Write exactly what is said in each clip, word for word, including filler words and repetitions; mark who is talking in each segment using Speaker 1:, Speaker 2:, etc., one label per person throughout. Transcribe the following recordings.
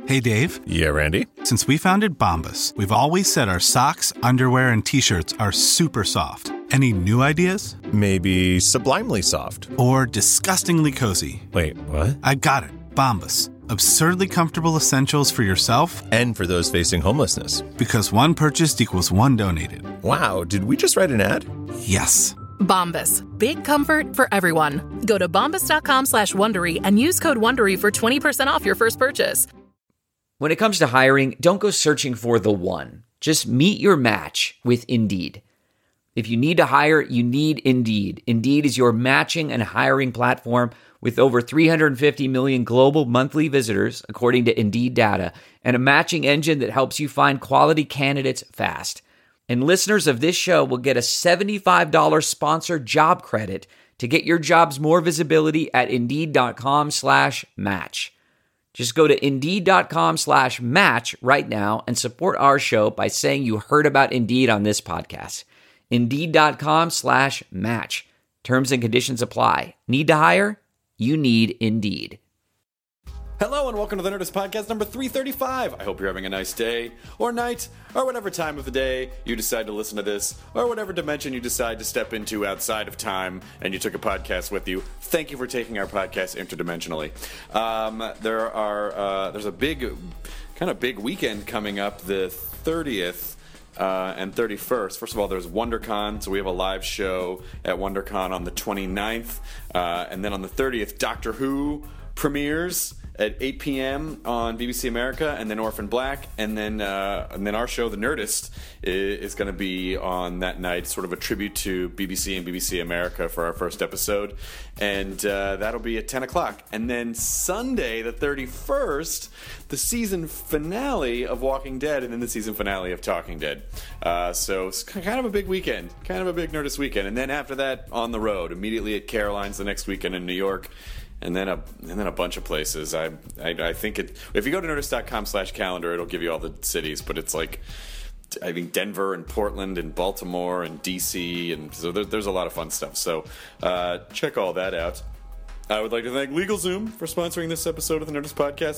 Speaker 1: Hey, Dave.
Speaker 2: Yeah, Randy?
Speaker 1: Since we founded Bombas, we've always said our socks, underwear, and T-shirts are super soft. Any new ideas?
Speaker 2: Maybe sublimely soft.
Speaker 1: Or disgustingly cozy.
Speaker 2: Wait, what?
Speaker 1: I got it. Bombas. Absurdly comfortable essentials for yourself
Speaker 2: and for those facing homelessness.
Speaker 1: Because one purchased equals one donated.
Speaker 2: Wow, did we just write an ad?
Speaker 1: Yes.
Speaker 3: Bombas. Big comfort for everyone. Go to bombas.com slash Wondery and use code Wondery for twenty percent off your first purchase.
Speaker 4: When it comes to hiring, don't go searching for the one. Just meet your match with Indeed. If you need to hire, you need Indeed. Indeed is your matching and hiring platform with over three hundred fifty million global monthly visitors, according to Indeed data, and a matching engine that helps you find quality candidates fast. And listeners of this show will get a seventy-five dollars sponsored job credit to get your jobs more visibility at Indeed.com slash match. Just go to Indeed.com slash match right now and support our show by saying you heard about Indeed on this podcast. Indeed.com slash match. Terms and conditions apply. Need to hire? You need Indeed.
Speaker 5: Hello and welcome to the Nerdist Podcast number three thirty-five. I hope you're having a nice day or night or whatever time of the day you decide to listen to this or whatever dimension you decide to step into outside of time and you took a podcast with you. Thank you for taking our podcast interdimensionally. Um, there are uh, there's a big, kind of big weekend coming up, the thirtieth uh, and thirty-first. First of all, there's WonderCon, so we have a live show at WonderCon on the twenty-ninth. Uh, and then on the thirtieth, Doctor Who premieres at eight p.m. on B B C America, and then Orphan Black, and then uh, and then our show, The Nerdist, is, is going to be on that night, sort of a tribute to B B C and B B C America for our first episode, and uh, that'll be at ten o'clock. And then Sunday, the thirty-first, the season finale of Walking Dead, and then the season finale of Talking Dead. Uh, so it's kind of a big weekend, kind of a big Nerdist weekend. And then after that, on the road, immediately at Caroline's the next weekend in New York. And then a and then a bunch of places. I I, I think it. If you go to nerdist dot com slash calendar, it'll give you all the cities. But it's like, I think Denver and Portland and Baltimore and D C, and so there, there's a lot of fun stuff. So uh, check all that out. I would like to thank LegalZoom for sponsoring this episode of the Nerdist Podcast.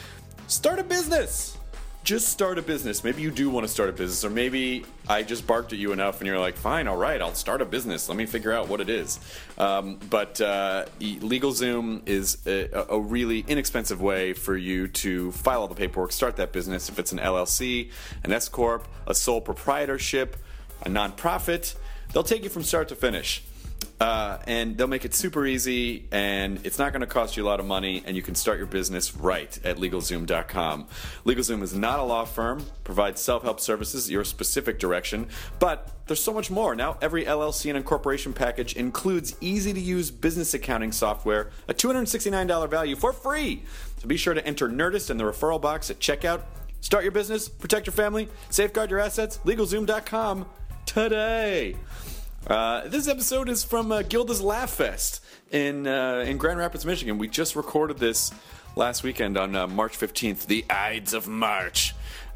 Speaker 5: Start a business. Just start a business. Maybe you do want to start a business, or maybe I just barked at you enough and you're like, fine, all right, I'll start a business. Let me figure out what it is. Um, but uh, LegalZoom is a, a really inexpensive way for you to file all the paperwork, start that business. If it's an L L C, an S Corp, a sole proprietorship, a nonprofit, they'll take you from start to finish. Uh, and they'll make it super easy, and it's not going to cost you a lot of money, and you can start your business right at LegalZoom dot com. LegalZoom is not a law firm, provides self-help services your specific direction, but there's so much more. Now, every L L C and incorporation package includes easy-to-use business accounting software, a two hundred sixty-nine dollars value for free. So be sure to enter Nerdist in the referral box at checkout. Start your business, protect your family, safeguard your assets, LegalZoom dot com today. Uh, this episode is from uh, Gilda's Laugh Fest in uh, in Grand Rapids, Michigan. We just recorded this last weekend on uh, March fifteenth, the Ides of March.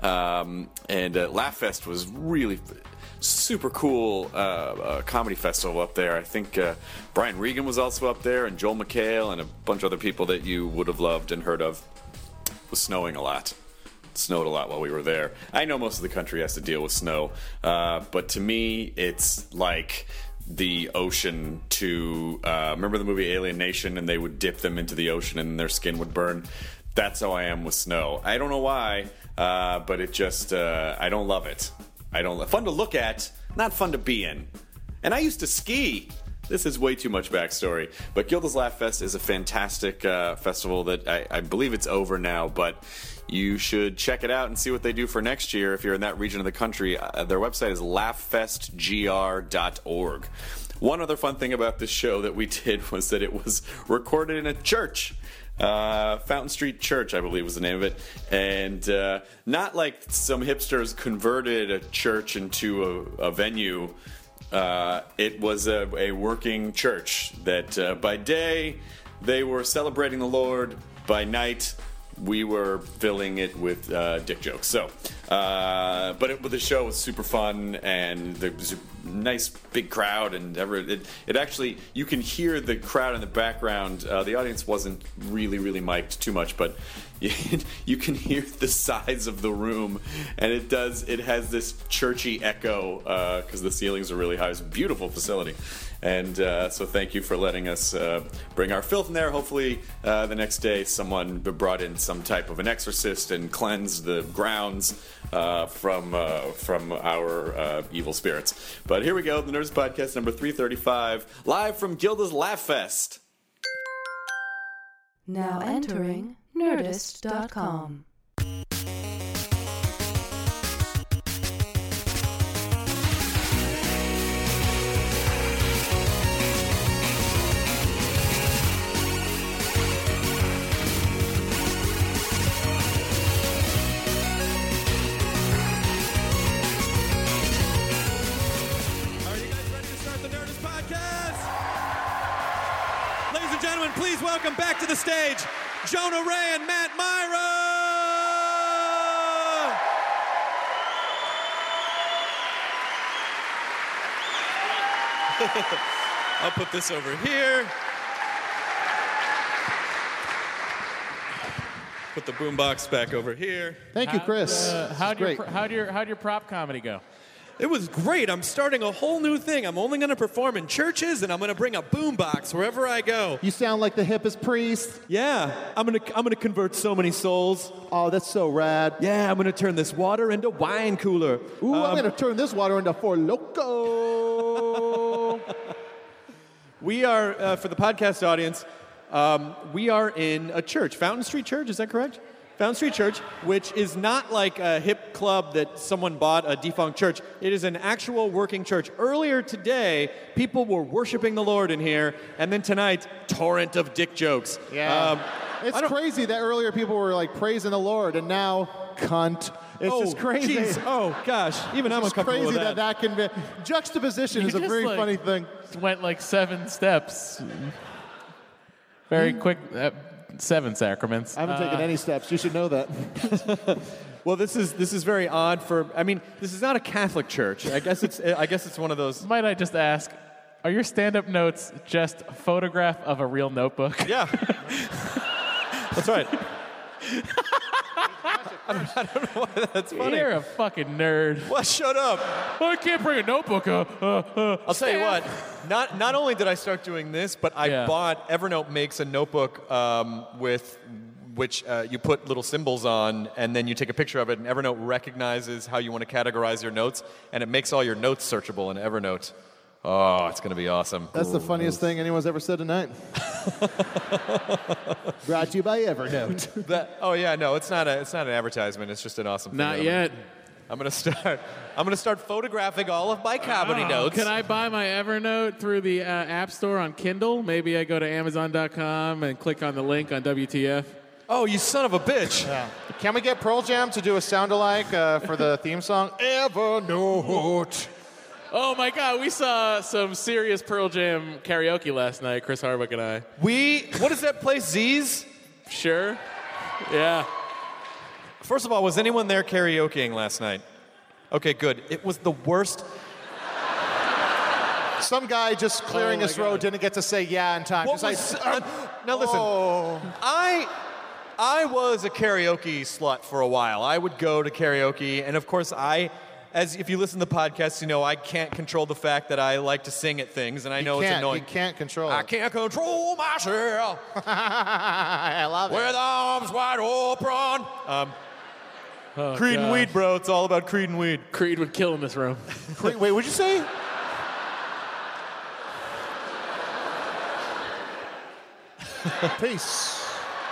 Speaker 5: Um, and uh, Laugh Fest was really super cool uh, uh, comedy festival up there. I think uh, Brian Regan was also up there, and Joel McHale, and a bunch of other people that you would have loved and heard of. It was snowing a lot. It snowed a lot while we were there. I know most of the country has to deal with snow, uh, but to me, it's like the ocean to... Uh, remember the movie Alien Nation, and they would dip them into the ocean and their skin would burn? That's how I am with snow. I don't know why, uh, but it just... Uh, I don't love it. I don't... Fun to look at, not fun to be in. And I used to ski. This is way too much backstory. But Gilda's Laugh Fest is a fantastic uh, festival that I, I believe it's over now, but you should check it out and see what they do for next year if you're in that region of the country. Uh, their website is laugh fest g r dot org. One other fun thing about this show that we did was that it was recorded in a church. Uh, Fountain Street Church, I believe was the name of it. And uh, not like some hipsters converted a church into a, a venue. Uh, it was a, a working church that uh, by day they were celebrating the Lord. By night we were filling it with uh, dick jokes. So, uh, but, it, but the show was super fun, and there was a nice big crowd, and ever it, it actually, you can hear the crowd in the background. Uh, the audience wasn't really, really mic'd too much, but you, you can hear the size of the room, and it does. It has this churchy echo because uh, the ceilings are really high. It's a beautiful facility, and uh, so thank you for letting us uh, bring our filth in there. Hopefully, uh, the next day someone brought in some type of an exorcist and cleansed the grounds uh, from uh, from our uh, evil spirits. But here we go, the Nerdist Podcast number three thirty-five, live from Gilda's Laugh Fest.
Speaker 6: Now entering Nerdist dot com.
Speaker 5: Please welcome back to the stage, Jonah Ray and Matt Myra! I'll put this over here. Put the boombox back over here.
Speaker 7: Thank you, Chris.
Speaker 8: Uh, how'd,
Speaker 7: great.
Speaker 8: your, how'd, your, how'd your prop comedy go?
Speaker 5: It was great. I'm starting a whole new thing. I'm only going to perform in churches, and I'm going to bring a boombox wherever I go.
Speaker 7: You sound like the hippest priest.
Speaker 5: Yeah, I'm going to I'm going to convert so many souls.
Speaker 7: Oh, that's so rad.
Speaker 5: Yeah, I'm going to turn this water into wine cooler.
Speaker 7: Ooh,
Speaker 5: Um,
Speaker 7: I'm going to turn this water into Four Loko.
Speaker 5: We are, uh, for the podcast audience, um, we are in a church, Fountain Street Church, is that correct? Fountain Street Church, which is not like a hip club that someone bought a defunct church. It is an actual working church. Earlier today, people were worshiping the Lord in here, and then tonight, torrent of dick jokes.
Speaker 7: Yeah.
Speaker 5: Um,
Speaker 7: It's crazy that earlier people were like praising the Lord, and now cunt. It's
Speaker 5: oh,
Speaker 7: just crazy.
Speaker 5: Geez. Oh, gosh. Even I'm
Speaker 7: It's
Speaker 5: uncomfortable
Speaker 7: crazy
Speaker 5: with
Speaker 7: that. that can be. Juxtaposition
Speaker 8: You
Speaker 7: is a
Speaker 8: just,
Speaker 7: very
Speaker 8: like,
Speaker 7: funny thing.
Speaker 8: Went like seven steps. Very quick. Uh, seven sacraments.
Speaker 7: I haven't
Speaker 8: Uh,
Speaker 7: taken any steps. You should know that.
Speaker 5: Well, this is this is very odd for. I mean, this is not a Catholic church. I guess it's. I guess it's one of those.
Speaker 8: Might I just ask, are your stand-up notes just a photograph of a real notebook?
Speaker 5: Yeah, that's right. I don't, I don't know why that's funny.
Speaker 8: You're a fucking nerd.
Speaker 5: Well, shut up.
Speaker 8: Oh, I can't bring a notebook. Uh, uh, uh,
Speaker 9: I'll tell you what. Not not only did I start doing this, but I
Speaker 8: Yeah.
Speaker 9: bought Evernote makes a notebook um, with which uh, you put little symbols on, and then you take a picture of it, and Evernote recognizes how you want to categorize your notes, and it makes all your notes searchable in Evernote. Oh, it's going to be awesome.
Speaker 7: That's the funniest thing anyone's ever said tonight. Brought to you by Evernote.
Speaker 9: That, oh yeah, no, it's not a it's not an advertisement. It's just an awesome thing.
Speaker 8: Not
Speaker 9: that I'm-
Speaker 8: yet.
Speaker 9: I'm gonna start. I'm gonna start photographing all of my comedy
Speaker 8: Oh,
Speaker 9: notes.
Speaker 8: Can I buy my Evernote through the uh, App Store on Kindle? Maybe I go to Amazon dot com and click on the link on W T F.
Speaker 9: Oh, you son of a bitch!
Speaker 7: Yeah. Can we get Pearl Jam to do a sound-alike uh, for the theme song? Evernote.
Speaker 8: Oh my God, we saw some serious Pearl Jam karaoke last night, Chris Hardwick and I.
Speaker 9: We. What is that place? Z's.
Speaker 8: Sure? Yeah.
Speaker 9: First of all, was anyone there karaokeing last night? Okay, good. It was the worst.
Speaker 7: Some guy just clearing
Speaker 8: Oh, my
Speaker 7: his throat
Speaker 8: God.
Speaker 7: didn't get to say yeah in time.
Speaker 9: What
Speaker 7: Just
Speaker 9: was,
Speaker 7: like,
Speaker 9: uh, now listen,
Speaker 7: oh.
Speaker 9: I I was a karaoke slut for a while. I would go to karaoke, and of course, I, as if you listen to the podcast, you know I can't control the fact that I like to sing at things, and I know
Speaker 7: you
Speaker 9: it's
Speaker 7: can't,
Speaker 9: annoying.
Speaker 7: You can't control
Speaker 9: I
Speaker 7: it.
Speaker 9: can't control myself
Speaker 7: I love it.
Speaker 9: with arms wide open. Um,
Speaker 8: Oh,
Speaker 9: Creed and
Speaker 8: God.
Speaker 9: weed, bro. It's all about Creed and weed.
Speaker 8: Creed would kill in this room.
Speaker 7: Wait, wait, what'd you say? Peace.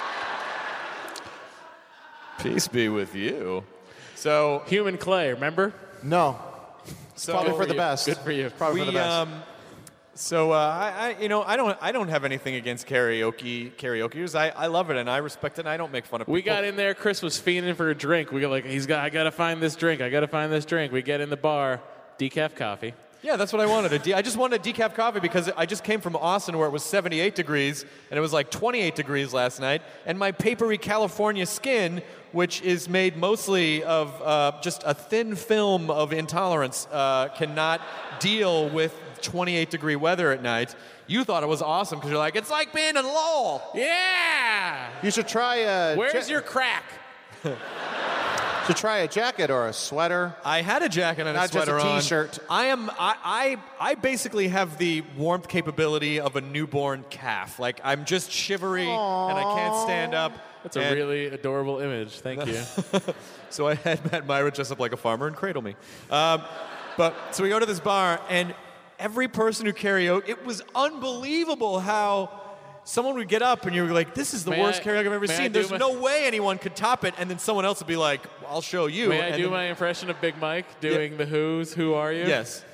Speaker 9: Peace be with you. So,
Speaker 8: Human clay, remember?
Speaker 7: No.
Speaker 9: so
Speaker 7: Probably for
Speaker 8: for
Speaker 7: the
Speaker 8: you.
Speaker 7: best.
Speaker 8: Good for you.
Speaker 7: Probably for the
Speaker 9: we
Speaker 7: best.
Speaker 9: um. So uh, I, I, you know, I don't, I don't have anything against karaoke, karaokeers. I, I love it and I respect it. and I don't make fun of people.
Speaker 8: We got in there. Chris was fiending for a drink. We got like, he's got. I gotta find this drink. I gotta find this drink. We get in the bar, decaf coffee.
Speaker 9: Yeah, that's what I wanted. A de- I just wanted a decaf coffee because I just came from Austin where it was seventy-eight degrees and it was like twenty-eight degrees last night. And my papery California skin, which is made mostly of uh, just a thin film of intolerance, uh, cannot deal with twenty-eight degree weather at night, you thought it was awesome because you're like, it's like being in Lowell.
Speaker 8: Yeah.
Speaker 7: You should try a.
Speaker 8: Where's
Speaker 7: ja-
Speaker 8: your crack?
Speaker 7: should try a jacket or a sweater.
Speaker 9: I had a jacket and
Speaker 7: Not
Speaker 9: a sweater
Speaker 7: just a
Speaker 9: on.
Speaker 7: t-shirt.
Speaker 9: I am. I, I. I basically have the warmth capability of a newborn calf. Like I'm just shivery
Speaker 7: Aww.
Speaker 9: and I can't stand up.
Speaker 8: That's a
Speaker 9: and
Speaker 8: really adorable image. Thank you.
Speaker 9: So I had Matt Myra dress up like a farmer and cradle me. Um, but so we go to this bar and every person who karaoke, it was unbelievable how someone would get up and you were like, this is the
Speaker 8: May
Speaker 9: worst
Speaker 8: I-
Speaker 9: karaoke I've ever
Speaker 8: may I
Speaker 9: seen.
Speaker 8: do
Speaker 9: There's
Speaker 8: my-
Speaker 9: no way anyone could top it. And then someone else would be like, I'll show you.
Speaker 8: May I
Speaker 9: and
Speaker 8: do
Speaker 9: then-
Speaker 8: my impression of Big Mike doing the Who's Who Are You?
Speaker 9: Yes.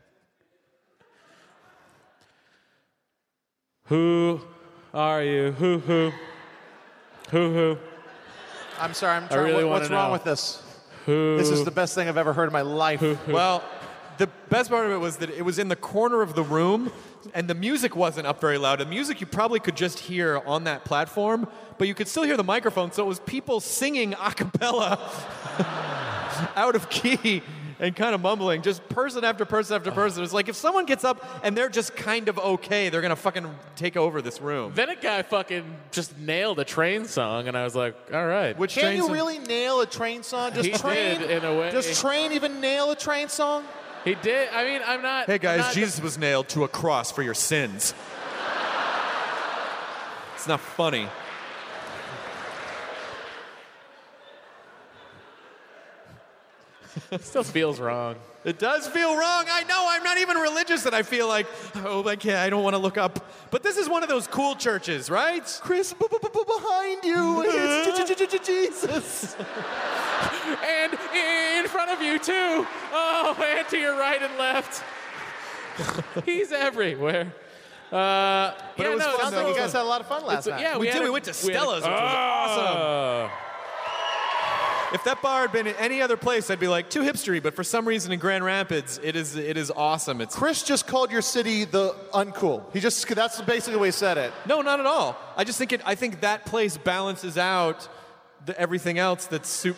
Speaker 8: Who are you? Who, who? Who, who?
Speaker 7: I'm sorry. I'm
Speaker 8: I
Speaker 7: trying.
Speaker 8: really
Speaker 7: what,
Speaker 8: wanna
Speaker 7: what's wrong
Speaker 8: know.
Speaker 7: with this?
Speaker 8: Who?
Speaker 7: This is the best thing I've ever heard in my life.
Speaker 9: Well, the best part of it was that it was in the corner of the room, and the music wasn't up very loud. The music you probably could just hear on that platform, but you could still hear the microphone, so it was people singing a cappella out of key and kind of mumbling, just person after person after person. It was like if someone gets up and they're just kind of okay, they're going to fucking take over this room.
Speaker 8: Then a guy fucking just nailed a train song, and I was like, all right.
Speaker 9: Which
Speaker 7: Can
Speaker 9: train
Speaker 7: you
Speaker 9: song-
Speaker 7: really nail a train song? Does
Speaker 8: He
Speaker 7: train
Speaker 8: did, in a way.
Speaker 7: Does train even nail a train song?
Speaker 8: He did. I mean, I'm not.
Speaker 9: Hey
Speaker 8: I'm
Speaker 9: guys,
Speaker 8: not-
Speaker 9: Jesus was nailed to a cross for your sins. It's not funny.
Speaker 8: It still feels wrong.
Speaker 9: It does feel wrong. I know. I'm not even religious, and I feel like, oh, I can't. I don't want to look up. But this is one of those cool churches, right?
Speaker 7: Chris, b- b- b- behind you, it's Jesus.
Speaker 8: And in front of you, too. Oh, and to your right and left. He's everywhere. Uh,
Speaker 9: But
Speaker 8: yeah,
Speaker 9: it was
Speaker 8: no,
Speaker 9: fun,
Speaker 8: it's
Speaker 7: Sounds like
Speaker 9: though.
Speaker 7: you guys had a lot of fun last
Speaker 8: it's-
Speaker 7: night.
Speaker 8: Yeah,
Speaker 9: We
Speaker 8: had
Speaker 9: did.
Speaker 8: a-
Speaker 9: We went to
Speaker 8: had a-
Speaker 9: Stella's, which was
Speaker 8: Oh.
Speaker 9: If that bar had been in any other place, I'd be like, too hipstery. But for some reason in Grand Rapids, it is it is awesome. It's
Speaker 7: Chris just called your city the uncool. He just that's basically the way he said it.
Speaker 9: No, not at all. I just think it. I think that place balances out the, everything else that's super.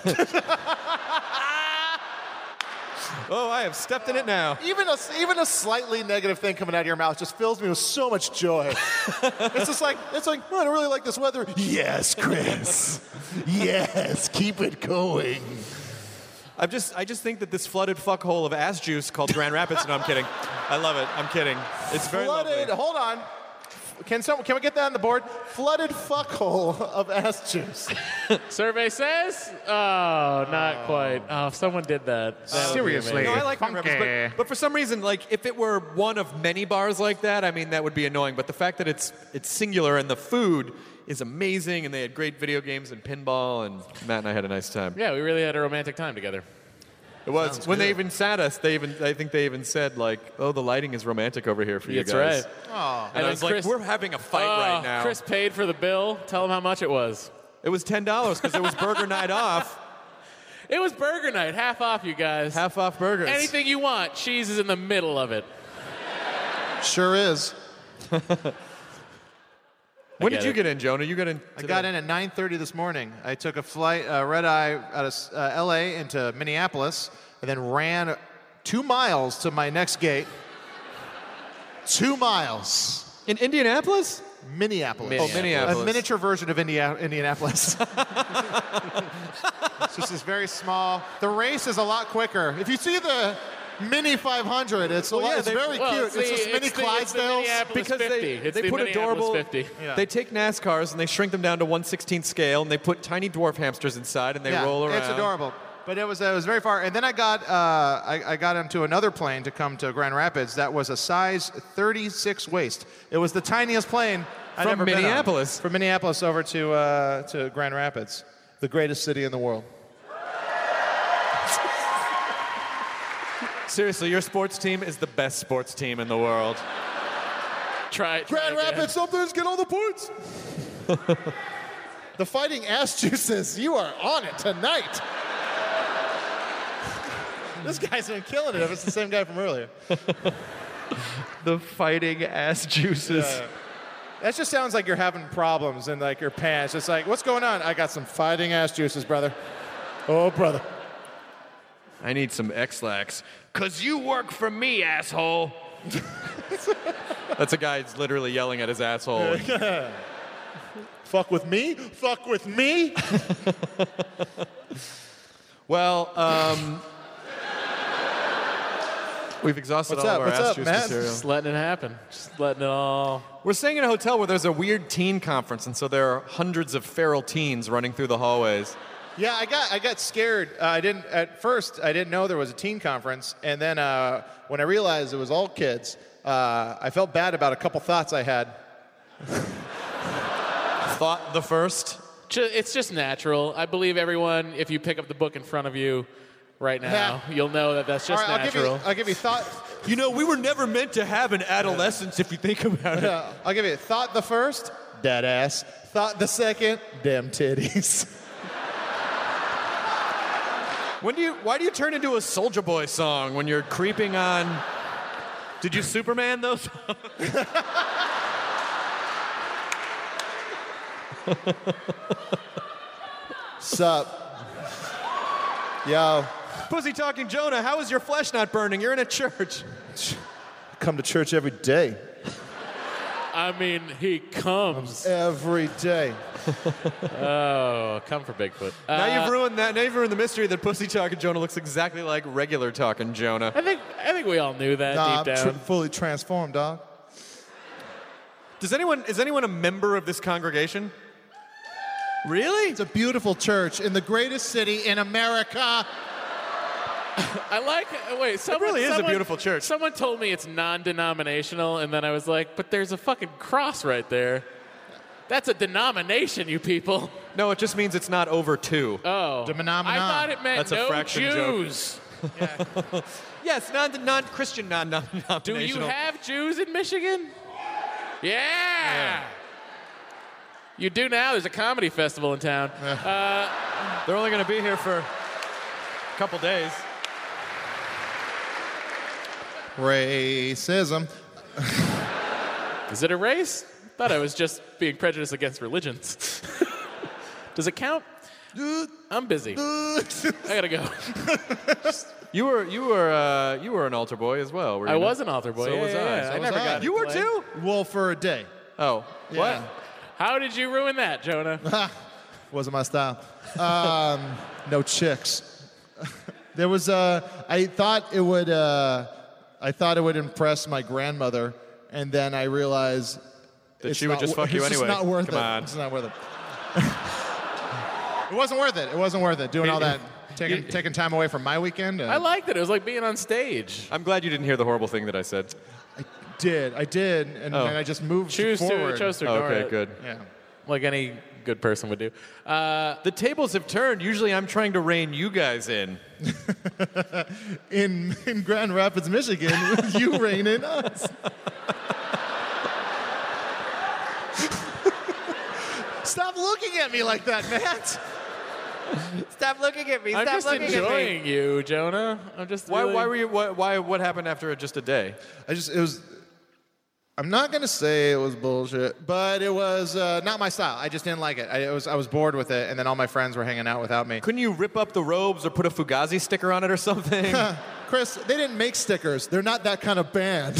Speaker 9: Oh, I have stepped in it now.
Speaker 7: Even a even a slightly negative thing coming out of your mouth just fills me with so much joy. It's just like it's like oh, I don't really like this weather. Yes, Chris. Yes, keep it going.
Speaker 9: I just I just think that this flooded fuckhole of ass juice called Grand Rapids. No, I'm kidding. I love it. I'm kidding. It's very
Speaker 7: Flooded.
Speaker 9: lovely.
Speaker 7: Hold on. Can some, can we get that on the board? Flooded fuckhole of ass juice.
Speaker 8: Survey says, oh, not quite. Oh, if someone did that. that would be
Speaker 7: Seriously.
Speaker 9: No,
Speaker 8: amazing.
Speaker 9: I like Grand Rapids, but, but for some reason, like if it were one of many bars like that, I mean that would be annoying. But the fact that it's it's singular and the food is amazing, and they had great video games and pinball, and Matt and I had a nice time.
Speaker 8: Yeah, we really had a romantic time together.
Speaker 9: It was when they even sat us. They even I think they even said like, "Oh, the lighting is romantic over here for you
Speaker 8: That's
Speaker 9: guys."
Speaker 8: right.
Speaker 7: Oh.
Speaker 9: And, I
Speaker 8: then
Speaker 9: was like,
Speaker 8: Chris-
Speaker 9: "We're having a fight
Speaker 8: Oh,
Speaker 9: right now."
Speaker 8: Chris paid for the bill. Tell him how much it was.
Speaker 9: It was ten dollars because it was burger night off.
Speaker 8: It was burger night, half off, you guys.
Speaker 9: Half off burgers.
Speaker 8: Anything you want. Cheese is in the middle of it.
Speaker 7: Sure is.
Speaker 9: When
Speaker 8: get
Speaker 9: did you
Speaker 8: it.
Speaker 9: get in, Jonah? You got in.
Speaker 7: I
Speaker 9: today.
Speaker 7: got in at nine thirty this morning. I took a flight, uh, red eye, out of uh, L A into Minneapolis, and then ran two miles to my next gate. Two miles.
Speaker 9: in Indianapolis.
Speaker 7: Minneapolis.
Speaker 9: Oh, Minneapolis.
Speaker 7: A miniature version of India- Indianapolis. It's just this very small. The race is a lot quicker. If you see the Mini five hundred, it's a
Speaker 9: Well,
Speaker 7: lot.
Speaker 9: yeah,
Speaker 7: it's
Speaker 9: they-
Speaker 7: very
Speaker 8: Well,
Speaker 7: cute.
Speaker 8: it's,
Speaker 7: It's,
Speaker 8: the,
Speaker 7: just mini
Speaker 8: it's, the, it's the
Speaker 7: Clydesdales.
Speaker 8: Minneapolis
Speaker 9: Because
Speaker 8: fifty.
Speaker 9: they,
Speaker 8: It's
Speaker 9: they
Speaker 8: the
Speaker 9: put
Speaker 8: Minneapolis
Speaker 9: adorable.
Speaker 8: fifty.
Speaker 7: Yeah.
Speaker 9: They take NASCARs and they shrink them down to one sixteenth scale, and they put tiny dwarf hamsters inside, and they
Speaker 7: yeah,
Speaker 9: roll around.
Speaker 7: It's adorable. But it was it was very far. And then I got uh, I, I got into another plane to come to Grand Rapids. That was a size thirty-six waist. It was the tiniest plane I'd
Speaker 9: From
Speaker 7: ever been on.
Speaker 9: Minneapolis?
Speaker 7: From Minneapolis over to uh, to Grand Rapids, the greatest city in the world.
Speaker 9: Seriously, your sports team is the best sports team in the world.
Speaker 8: Try, try
Speaker 7: Grand
Speaker 8: again.
Speaker 7: Rapids, sometimes get all the points. The Fighting Ass Juices, you are on it tonight. This guy's been killing it. If it's the same guy from earlier.
Speaker 9: The fighting ass juices.
Speaker 7: Yeah. That just sounds like you're having problems in like your pants. It's like, what's going on? I got some fighting ass juices, brother. Oh, brother.
Speaker 9: I need some X-Lax. Cause you work for me, asshole. That's a guy who's literally yelling at his asshole.
Speaker 7: Fuck with me? Fuck with me?
Speaker 9: Well, um, we've exhausted
Speaker 7: What's
Speaker 9: all
Speaker 7: up?
Speaker 9: of our
Speaker 7: What's
Speaker 9: ass
Speaker 7: up,
Speaker 9: juice
Speaker 7: Matt?
Speaker 9: material.
Speaker 8: Just letting it happen. Just letting it all.
Speaker 9: We're staying in a hotel where there's a weird teen conference, and so there are hundreds of feral teens running through the hallways.
Speaker 7: Yeah, I got I got scared. Uh, I didn't at first. I didn't know there was a teen conference, and then uh, when I realized it was all kids, uh, I felt bad about a couple thoughts I had.
Speaker 9: Thought the first.
Speaker 8: Ju- It's just natural. I believe everyone, if you pick up the book in front of you right now, you'll know that that's just
Speaker 7: all right,
Speaker 8: natural.
Speaker 7: I'll give you, I'll give you thought.
Speaker 9: You know, we were never meant to have an adolescence if you think about it.
Speaker 7: Uh, I'll give you thought the first, dead ass. Thought the second, damn titties.
Speaker 9: When do you? Why do you turn into a Soulja Boy song when you're creeping on? Did you Superman those?
Speaker 7: Sup? Yo.
Speaker 9: Pussy talking Jonah, how is your flesh not burning? You're in a church.
Speaker 7: Come to church every day.
Speaker 8: I mean, he comes.
Speaker 7: Every day.
Speaker 8: Oh, come for Bigfoot. Uh,
Speaker 9: now you've ruined that. Now you've ruined the mystery that Pussy talking Jonah looks exactly like regular talking Jonah.
Speaker 8: I think I think we all knew that
Speaker 7: Nah,
Speaker 8: deep
Speaker 7: I'm
Speaker 8: down.
Speaker 7: tr- fully transformed, dog.
Speaker 9: Does anyone? Is anyone a member of this congregation? Really?
Speaker 7: It's a beautiful church in the greatest city in America.
Speaker 8: I like. uh, Wait, someone,
Speaker 9: really is a
Speaker 8: someone-
Speaker 9: beautiful church.
Speaker 8: Someone told me it's non-denominational, and then I was like, "But there's a fucking cross right there. That's a denomination, you people."
Speaker 9: No, it just means it's not over two.
Speaker 8: Oh,
Speaker 7: Demonomina.
Speaker 8: I thought it meant
Speaker 9: That's a
Speaker 8: no
Speaker 9: fraction joke.
Speaker 8: Jews.
Speaker 9: Yes, non non-Christian,
Speaker 8: Do
Speaker 9: non-denominational.
Speaker 8: you have Jews in Michigan? Yeah. You do now. There's a comedy festival in town. Uh,
Speaker 9: They're only going to be here for a couple days.
Speaker 7: Racism.
Speaker 8: is it a race? I thought I was just being prejudiced against religions. Does it count? I'm busy. I gotta go.
Speaker 9: You were you were uh, you were an altar boy as well. Were you
Speaker 8: I
Speaker 9: not?
Speaker 8: was an altar boy.
Speaker 9: So
Speaker 8: yeah,
Speaker 9: was
Speaker 8: yeah,
Speaker 9: I.
Speaker 8: yeah.
Speaker 9: So
Speaker 8: I
Speaker 7: was
Speaker 8: never
Speaker 7: I.
Speaker 8: got.
Speaker 9: You were
Speaker 8: into it.
Speaker 9: too?
Speaker 7: Well, for a day.
Speaker 9: Oh, what?
Speaker 8: How did you ruin that, Jonah?
Speaker 7: Wasn't my style. Um, no chicks. There was uh, I thought it would. Uh, I thought it would impress my grandmother, and then I realized
Speaker 9: That
Speaker 7: it's
Speaker 9: she would
Speaker 7: not
Speaker 9: just
Speaker 7: wo-
Speaker 9: fuck you
Speaker 7: it's
Speaker 9: anyway.
Speaker 7: Just not worth
Speaker 9: Come
Speaker 7: it.
Speaker 9: on.
Speaker 7: It's not worth it. It wasn't worth it. It wasn't worth it. Doing all that, taking taking time away from my weekend. Uh,
Speaker 8: I liked it. It was like being on stage.
Speaker 9: I'm glad you didn't hear the horrible thing that I said.
Speaker 7: I did. I did, and
Speaker 9: Oh.
Speaker 7: then I just moved
Speaker 8: Choose
Speaker 7: forward.
Speaker 8: to chose to ignore
Speaker 9: Okay,
Speaker 8: it.
Speaker 9: good.
Speaker 7: Yeah.
Speaker 8: Like any good person would do. Uh,
Speaker 9: The tables have turned. Usually I'm trying to rein you guys in.
Speaker 7: In in Grand Rapids, Michigan, you reign in us. Stop looking at me like that, Matt. Stop looking at me.
Speaker 8: I'm
Speaker 7: Stop
Speaker 8: just
Speaker 7: looking
Speaker 8: enjoying
Speaker 7: at me.
Speaker 8: you, Jonah. I'm just.
Speaker 9: Why?
Speaker 8: really-
Speaker 9: Why were you? Why, why? What happened after just a day?
Speaker 7: I just it was. I'm not gonna say it was bullshit, but it was uh, not my style. I just didn't like it. I it was I was bored with it, and then all my friends were hanging out without me.
Speaker 9: Couldn't you rip up the robes or put a Fugazi sticker on it or something?
Speaker 7: Chris, they didn't make stickers. They're not that kind of band.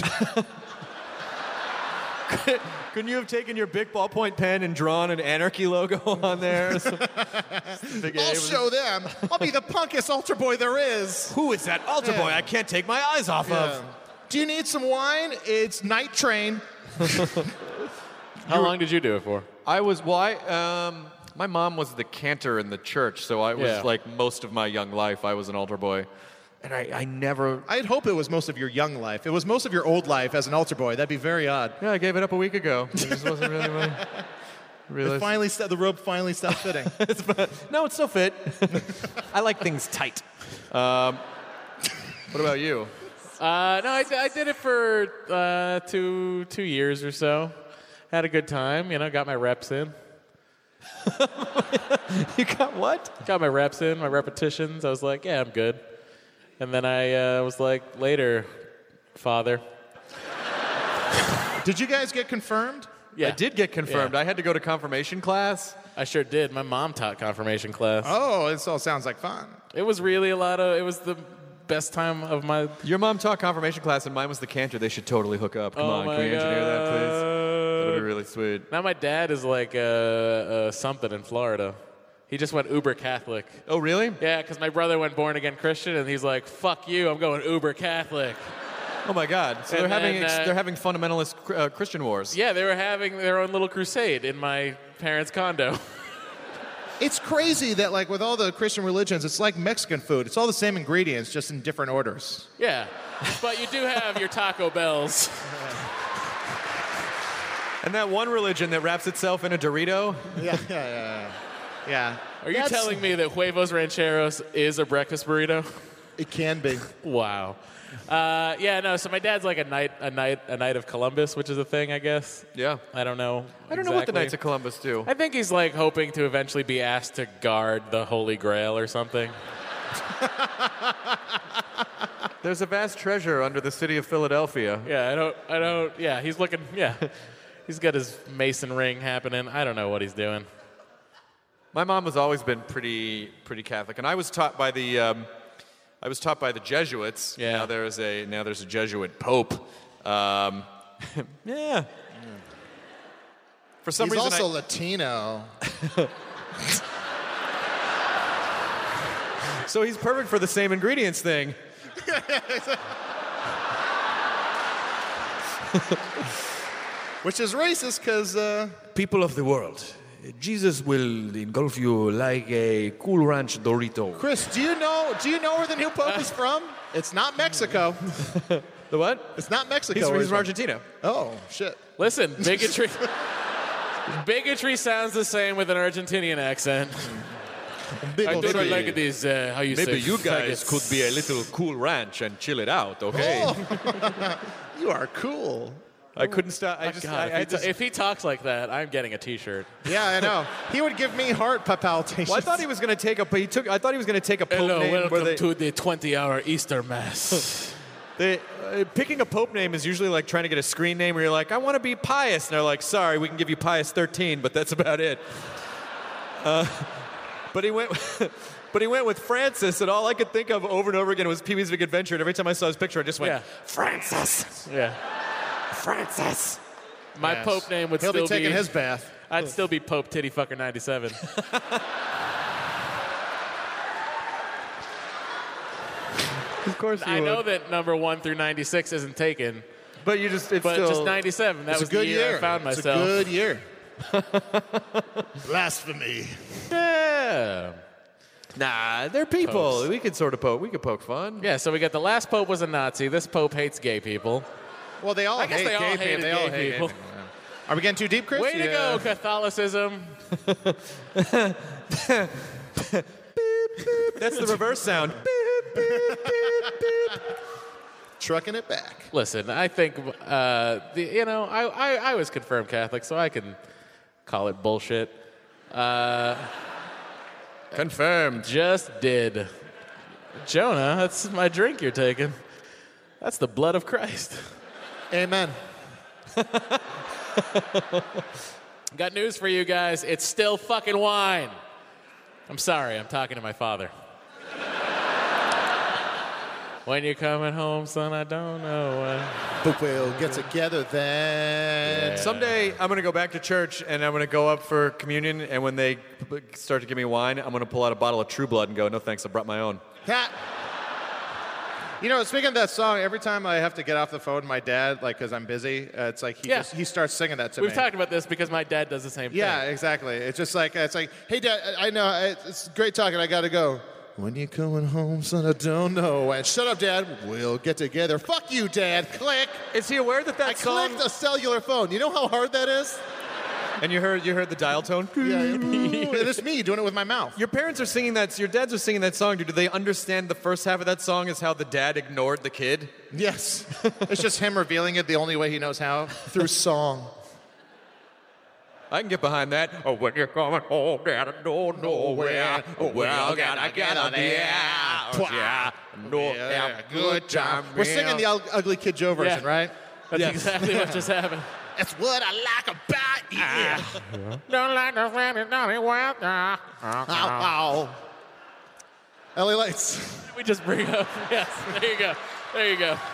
Speaker 9: Couldn't you have taken your big ballpoint pen and drawn an anarchy logo on there? Some- big A
Speaker 7: I'll
Speaker 9: was-
Speaker 7: show them. I'll be the punkest altar boy there is.
Speaker 9: Who is that altar
Speaker 7: Yeah.
Speaker 9: boy? I can't take my eyes off
Speaker 7: Yeah.
Speaker 9: of.
Speaker 7: Do you need some wine? It's Night Train.
Speaker 8: How long did you do it for?
Speaker 9: I was well. I, um, my mom was the cantor in the church, so I was
Speaker 8: Yeah.
Speaker 9: like most of my young life. I was an altar boy, and I, I never.
Speaker 7: I'd hope it was most of your young life. It was most of your old life as an altar boy. That'd be very odd.
Speaker 9: Yeah, I gave it up a week ago. It just wasn't really my.
Speaker 7: It
Speaker 9: Really.
Speaker 7: finally, st- the robe finally stopped fitting.
Speaker 9: No, it still fit. I like things tight. Um, what about you?
Speaker 8: Uh, no, I, I did it for uh, two two years or so. Had a good time. You know, got my reps in.
Speaker 9: You got what?
Speaker 8: Got my reps in, my repetitions. I was like, yeah, I'm good. And then I uh, was like, later, Father.
Speaker 7: Did you guys get confirmed?
Speaker 8: Yeah,
Speaker 9: I did get confirmed.
Speaker 8: Yeah.
Speaker 9: I had to go to confirmation class.
Speaker 8: I sure did. My mom taught confirmation class.
Speaker 7: Oh, this all sounds like fun.
Speaker 8: It was really a lot of. It was the best time of my...
Speaker 9: Your mom taught confirmation class, and mine was the cantor. They should totally hook up. Come
Speaker 8: Oh
Speaker 9: on,
Speaker 8: my
Speaker 9: can we engineer that, please? That would
Speaker 8: God.
Speaker 9: be really sweet.
Speaker 8: Now my dad is like uh, uh, something in Florida. He just went uber Catholic.
Speaker 9: Oh, really?
Speaker 8: Yeah, because my brother went born again Christian, and he's like, "Fuck you, I'm going uber Catholic."
Speaker 9: Oh my God! So
Speaker 8: And
Speaker 9: they're having
Speaker 8: then,
Speaker 9: ex-
Speaker 8: uh,
Speaker 9: they're having fundamentalist uh, Christian wars.
Speaker 8: Yeah, they were having their own little crusade in my parents' condo.
Speaker 7: It's crazy that, like, with all the Christian religions, it's like Mexican food. It's all the same ingredients, just in different orders.
Speaker 8: Yeah, but you do have your Taco Bells.
Speaker 9: And that one religion that wraps itself in a Dorito.
Speaker 7: Yeah, yeah, yeah. Yeah.
Speaker 8: Are you
Speaker 7: That's-
Speaker 8: telling me that Huevos Rancheros is a breakfast burrito?
Speaker 7: It can be.
Speaker 8: Wow. Uh, yeah, no. So my dad's like a night, a night, a night of Columbus, which is a thing, I guess.
Speaker 9: Yeah.
Speaker 8: I don't know.
Speaker 9: I don't know what the
Speaker 8: exactly.
Speaker 9: Knights of Columbus do.
Speaker 8: I think he's like hoping to eventually be asked to guard the Holy Grail or something.
Speaker 9: There's a vast treasure under the city of Philadelphia.
Speaker 8: Yeah, I don't, I don't. Yeah, he's looking. Yeah, he's got his Mason ring happening. I don't know what he's doing.
Speaker 9: My mom has always been pretty pretty Catholic, and I was taught by the um, I was taught by the Jesuits.
Speaker 8: Yeah.
Speaker 9: Now there's a now there's a Jesuit Pope. Um, yeah. For some
Speaker 7: He's
Speaker 9: reason,
Speaker 7: also
Speaker 9: I,
Speaker 7: Latino.
Speaker 9: so he's perfect for the same ingredients thing.
Speaker 7: Which is racist because... Uh,
Speaker 10: People of the world, Jesus will engulf you like a Cool Ranch Dorito.
Speaker 7: Chris, do you know do you know where the new pope is from? It's not Mexico.
Speaker 9: The what?
Speaker 7: It's not Mexico.
Speaker 9: He's,
Speaker 7: where
Speaker 9: he's from Argentina.
Speaker 7: Oh, shit.
Speaker 8: Listen, bigotry. Bigotry sounds the same with an Argentinian accent.
Speaker 7: Big
Speaker 8: I
Speaker 7: old
Speaker 8: don't
Speaker 7: tree.
Speaker 8: like this. Uh, how you say?
Speaker 9: Maybe you guys
Speaker 8: faggots.
Speaker 9: could be a little Cool Ranch and chill it out, okay?
Speaker 7: Oh. You are cool.
Speaker 9: I couldn't stop. I just,
Speaker 8: God,
Speaker 9: I,
Speaker 8: if,
Speaker 9: I
Speaker 8: he
Speaker 9: just
Speaker 8: ta- if he talks like that, I'm getting a T-shirt.
Speaker 7: Yeah, I know. He would give me heart palpitations.
Speaker 9: Well, I thought he was going to take a. He took. I thought he was going to take a pope
Speaker 8: Hello,
Speaker 9: name. where
Speaker 8: welcome
Speaker 9: they,
Speaker 8: to the twenty-hour Easter Mass.
Speaker 9: they, uh, picking a pope name is usually like trying to get a screen name where you're like, I want to be Pius, and they're like, sorry, we can give you Pius thirteen, but that's about it. Uh, but he went. But he went with Francis, and all I could think of over and over again was Pee-wee's Big Adventure. And every time I saw his picture, I just went,
Speaker 8: Yeah.
Speaker 9: Francis,
Speaker 8: Yeah.
Speaker 9: Francis.
Speaker 8: My
Speaker 7: Yes.
Speaker 8: Pope name would
Speaker 7: He'll
Speaker 8: still
Speaker 7: be taking
Speaker 8: be.
Speaker 7: his bath.
Speaker 8: I'd still be Pope Titty Fucker ninety-seven.
Speaker 9: Of course you
Speaker 8: I know
Speaker 9: would.
Speaker 8: that number one through ninety-six isn't taken,
Speaker 9: But you just, it's
Speaker 8: but
Speaker 9: still.
Speaker 8: just ninety-seven. That
Speaker 7: It's
Speaker 8: was
Speaker 7: a good
Speaker 8: the year,
Speaker 7: year.
Speaker 8: I found
Speaker 7: it's
Speaker 8: myself.
Speaker 7: a good year. Blasphemy.
Speaker 8: Yeah.
Speaker 9: Nah, they're people.
Speaker 8: Popes.
Speaker 9: We could sort of poke. We could poke fun.
Speaker 8: Yeah. So we got the last Pope was a Nazi. This Pope hates gay people.
Speaker 7: Well, they all
Speaker 8: I guess
Speaker 7: hate
Speaker 8: they all
Speaker 7: gay
Speaker 8: hated
Speaker 7: people. They all
Speaker 8: gay
Speaker 7: hate
Speaker 8: people.
Speaker 7: gay people. Yeah. Are we getting too deep, Chris?
Speaker 8: Way to
Speaker 7: Yeah.
Speaker 8: go, Catholicism.
Speaker 9: That's the reverse sound.
Speaker 7: Trucking it back.
Speaker 8: Listen, I think uh, the, you know I, I I was confirmed Catholic, so I can call it bullshit. Uh,
Speaker 9: Confirmed.
Speaker 8: Just did. Jonah, that's my drink you're taking. That's the blood of Christ.
Speaker 7: Amen.
Speaker 8: Got news for you guys. It's still fucking wine. I'm sorry. I'm talking to my father. When you're coming home, son, I don't know when.
Speaker 7: But we'll get together then.
Speaker 8: Yeah.
Speaker 9: Someday I'm going to go back to church and I'm going to go up for communion. And when they p- start to give me wine, I'm going to pull out a bottle of True Blood and go, no thanks, I brought my own.
Speaker 7: Ha! You know, speaking of that song, every time I have to get off the phone, my dad, like, because I'm busy, uh, it's like he
Speaker 8: Yeah.
Speaker 7: just, he starts singing that to
Speaker 8: We've
Speaker 7: me.
Speaker 8: talked about this because my dad does the same
Speaker 7: Yeah,
Speaker 8: thing.
Speaker 7: exactly. It's just like it's like, hey, Dad, I I know it's great talking. I gotta go. When you coming home, son? I don't know. And shut up, Dad. We'll get together. Fuck you, Dad. Click.
Speaker 9: Is he aware that that
Speaker 7: I
Speaker 9: song?
Speaker 7: clicked a cellular phone. You know how hard that is?
Speaker 9: And you heard you heard the dial tone?
Speaker 7: Yeah. And it's me doing it with my mouth.
Speaker 9: Your parents are singing that. Your dads are singing that song. Do they understand the first half of that song is how the dad ignored the kid?
Speaker 7: Yes. It's just him revealing it the only way he knows how, through song.
Speaker 9: I can get behind that. Oh, when you're coming home, Dad, I don't know where. Oh, well, gotta get on there. Yeah, no, have a good time.
Speaker 7: We're singing the Ug- Ugly Kid Joe version,
Speaker 8: Yeah.
Speaker 7: right?
Speaker 8: That's
Speaker 9: Yes.
Speaker 8: exactly what just happened.
Speaker 7: That's what I like about you.
Speaker 8: Don't like the funny, naughty, wild, uh,
Speaker 7: Ow, ow. L A Lights.
Speaker 8: We just bring up. Yes, there you go. There you go.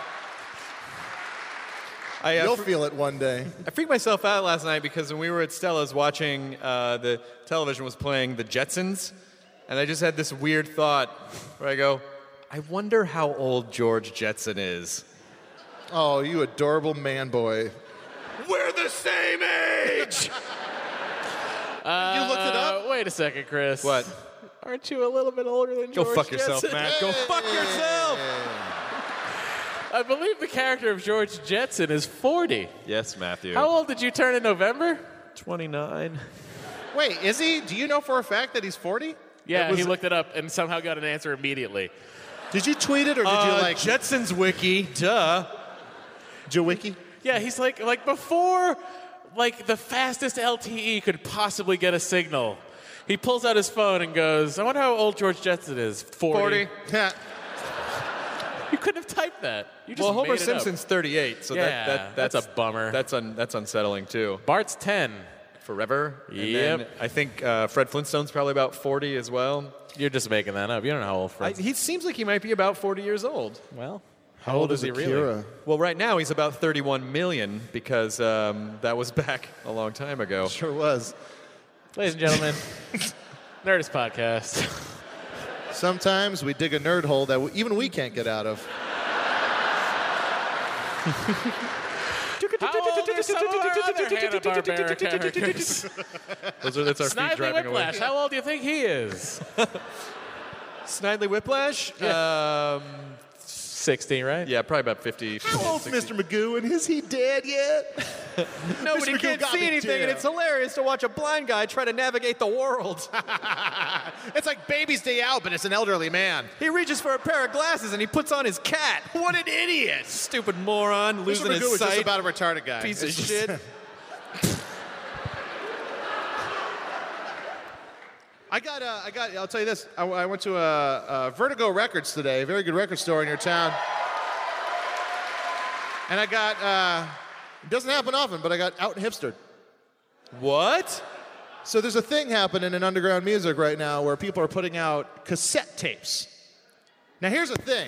Speaker 9: I, uh,
Speaker 7: You'll
Speaker 9: fr-
Speaker 7: feel it one day.
Speaker 9: I freaked myself out last night because when we were at Stella's watching, uh, the television was playing The Jetsons, and I just had this weird thought where I go, I wonder how old George Jetson is.
Speaker 7: Oh, you adorable man boy.
Speaker 9: We're the same age!
Speaker 8: Uh,
Speaker 7: You looked it up?
Speaker 8: Wait a second, Chris.
Speaker 9: What?
Speaker 8: Aren't you a little bit older than
Speaker 9: Go
Speaker 8: George
Speaker 9: fuck yourself,
Speaker 8: Jetson?
Speaker 9: Matt. Go fuck yourself!
Speaker 8: I believe the character of George Jetson is forty.
Speaker 9: Yes, Matthew.
Speaker 8: How old did you turn in November?
Speaker 9: twenty-nine.
Speaker 7: Wait, is he? Do you know for a fact that he's forty?
Speaker 8: Yeah,
Speaker 7: Was
Speaker 8: he
Speaker 7: it-
Speaker 8: looked it up and somehow got an answer immediately.
Speaker 7: Did you tweet it or did
Speaker 9: Uh,
Speaker 7: you like
Speaker 9: Jetsons Wiki, duh.
Speaker 7: Jawiki?
Speaker 8: Yeah, he's like like before, like the fastest L T E could possibly get a signal. He pulls out his phone and goes, "I wonder how old George Jetson is." Forty.
Speaker 9: forty.
Speaker 8: You couldn't have typed that. You just
Speaker 9: Well, Homer
Speaker 8: made it
Speaker 9: Simpson's
Speaker 8: up.
Speaker 9: thirty-eight, so
Speaker 8: Yeah,
Speaker 9: that, that,
Speaker 8: that's
Speaker 9: that's
Speaker 8: a bummer.
Speaker 9: That's un, that's unsettling too.
Speaker 8: Bart's ten.
Speaker 9: Forever. And
Speaker 8: Yep.
Speaker 9: then I think uh, Fred Flintstone's probably about forty as well.
Speaker 8: You're just making that up. You don't know how old
Speaker 9: I,
Speaker 8: Fred.
Speaker 9: he seems like he might be about forty years old.
Speaker 8: Well,
Speaker 7: How old is
Speaker 8: he
Speaker 7: Akira?
Speaker 8: really?
Speaker 9: Well, right now he's about thirty-one million because um, that was back a long time ago.
Speaker 7: Sure was.
Speaker 8: Ladies and gentlemen, Nerdist Podcast.
Speaker 7: Sometimes we dig a nerd hole that we, even we can't get out of.
Speaker 8: How old are some of our other Hanna-Barbera characters?
Speaker 9: Those are, that's our feet
Speaker 8: Snidely
Speaker 9: driving
Speaker 8: Whiplash,
Speaker 9: away.
Speaker 8: how old do you think he is?
Speaker 9: Snidely Whiplash? Um,
Speaker 8: sixty, right?
Speaker 9: yeah, probably about fifty.
Speaker 7: How old's Mister Magoo, and is he dead yet?
Speaker 9: No, but he
Speaker 7: Mister
Speaker 9: can't
Speaker 7: Magoo got
Speaker 9: see
Speaker 7: me
Speaker 9: anything, and
Speaker 7: dead.
Speaker 9: it's hilarious to watch a blind guy try to navigate the world.
Speaker 7: It's like Baby's Day Out, but it's an elderly man.
Speaker 9: He reaches for a pair of glasses and he puts on his cat.
Speaker 7: What an idiot!
Speaker 9: Stupid moron,
Speaker 7: Mister
Speaker 9: losing
Speaker 7: Magoo
Speaker 9: his
Speaker 7: is
Speaker 9: sight.
Speaker 7: just about a retarded guy.
Speaker 9: Piece
Speaker 7: It's
Speaker 9: of
Speaker 7: just-
Speaker 9: shit.
Speaker 7: I got, uh, I got. I'll tell you this. I, I went to a, a Vertigo Records today, a very good record store in your town, and I got. Uh, it doesn't happen often, but I got out hipstered.
Speaker 9: What?
Speaker 7: So there's a thing happening in underground music right now where people are putting out cassette tapes. Now here's the thing.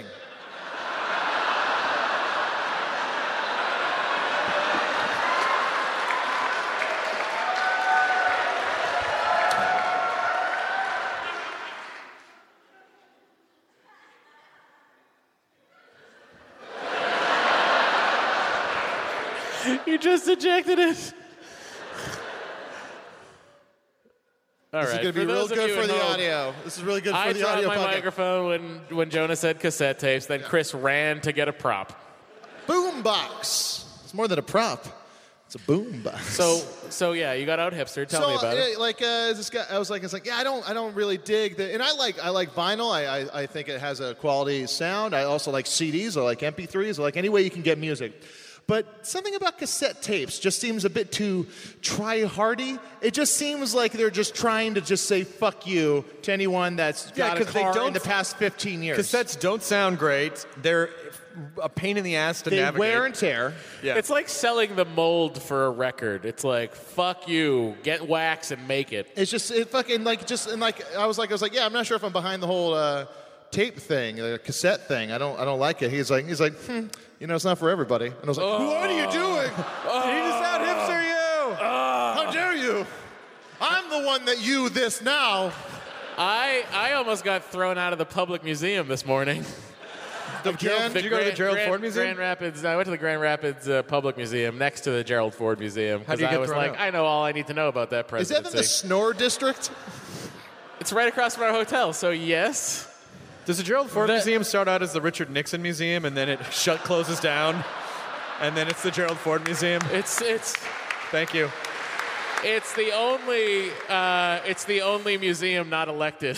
Speaker 8: You just ejected it. All
Speaker 7: This
Speaker 8: right.
Speaker 7: is going to be
Speaker 8: for
Speaker 7: real
Speaker 8: those of
Speaker 7: good
Speaker 8: you
Speaker 7: for
Speaker 8: at
Speaker 7: the
Speaker 8: home,
Speaker 7: audio. This is really good for
Speaker 8: I
Speaker 7: the
Speaker 8: dropped
Speaker 7: audio
Speaker 8: my
Speaker 7: podcast.
Speaker 8: microphone when, when Jonah said cassette tapes. Then Chris ran to get a prop.
Speaker 7: Boombox. It's more than a prop. It's a boombox.
Speaker 8: So, so yeah, you got out hipster. Tell
Speaker 7: so,
Speaker 8: me about
Speaker 7: uh,
Speaker 8: it.
Speaker 7: Like uh, this guy, I was like, it's like, yeah, I don't, I don't really dig the, and I like, I like vinyl. I, I, I think it has a quality sound. I also like C Ds. I like M P threes. I like any way you can get music. But something about cassette tapes just seems a bit too try-hardy. It just seems like they're just trying to just say "fuck you" to anyone that's
Speaker 9: Yeah,
Speaker 7: got a
Speaker 9: 'cause they
Speaker 7: car
Speaker 9: don't-
Speaker 7: in the past fifteen years.
Speaker 9: Cassettes don't sound great. They're a pain in the ass to
Speaker 7: they
Speaker 9: navigate.
Speaker 7: wear and tear.
Speaker 9: Yeah.
Speaker 8: It's like selling the mold for a record. It's like, fuck you, get wax and make it.
Speaker 7: It's just it fucking like just and like I was like I was like yeah I'm not sure if I'm behind the whole uh, tape thing, the cassette thing. I don't I don't like it. He's like he's like hmm, you know it's not for everybody. And I was like
Speaker 8: Oh.
Speaker 7: what are you doing?
Speaker 9: Did he just out hipster you?
Speaker 7: How dare you? I'm the one that you this now.
Speaker 8: I I almost got thrown out of the public museum this morning.
Speaker 7: Again?
Speaker 9: Did you go to the Gerald
Speaker 8: Grand,
Speaker 9: Ford Museum?
Speaker 8: Grand Rapids. I went to the Grand Rapids uh, Public Museum next to the Gerald Ford Museum
Speaker 9: How
Speaker 8: because
Speaker 9: do you
Speaker 8: I
Speaker 9: get
Speaker 8: was
Speaker 9: thrown
Speaker 8: like,
Speaker 9: out?
Speaker 8: I know all I need to know about that
Speaker 7: Is that
Speaker 8: presidency.
Speaker 7: in the Snore District?
Speaker 8: It's right across from our hotel, so yes.
Speaker 9: Does the Gerald Ford
Speaker 8: The-
Speaker 9: Museum start out as the Richard Nixon Museum and then it shut closes down? And then it's the Gerald Ford Museum?
Speaker 8: It's it's
Speaker 9: Thank you.
Speaker 8: it's the only uh, it's the only museum not elected.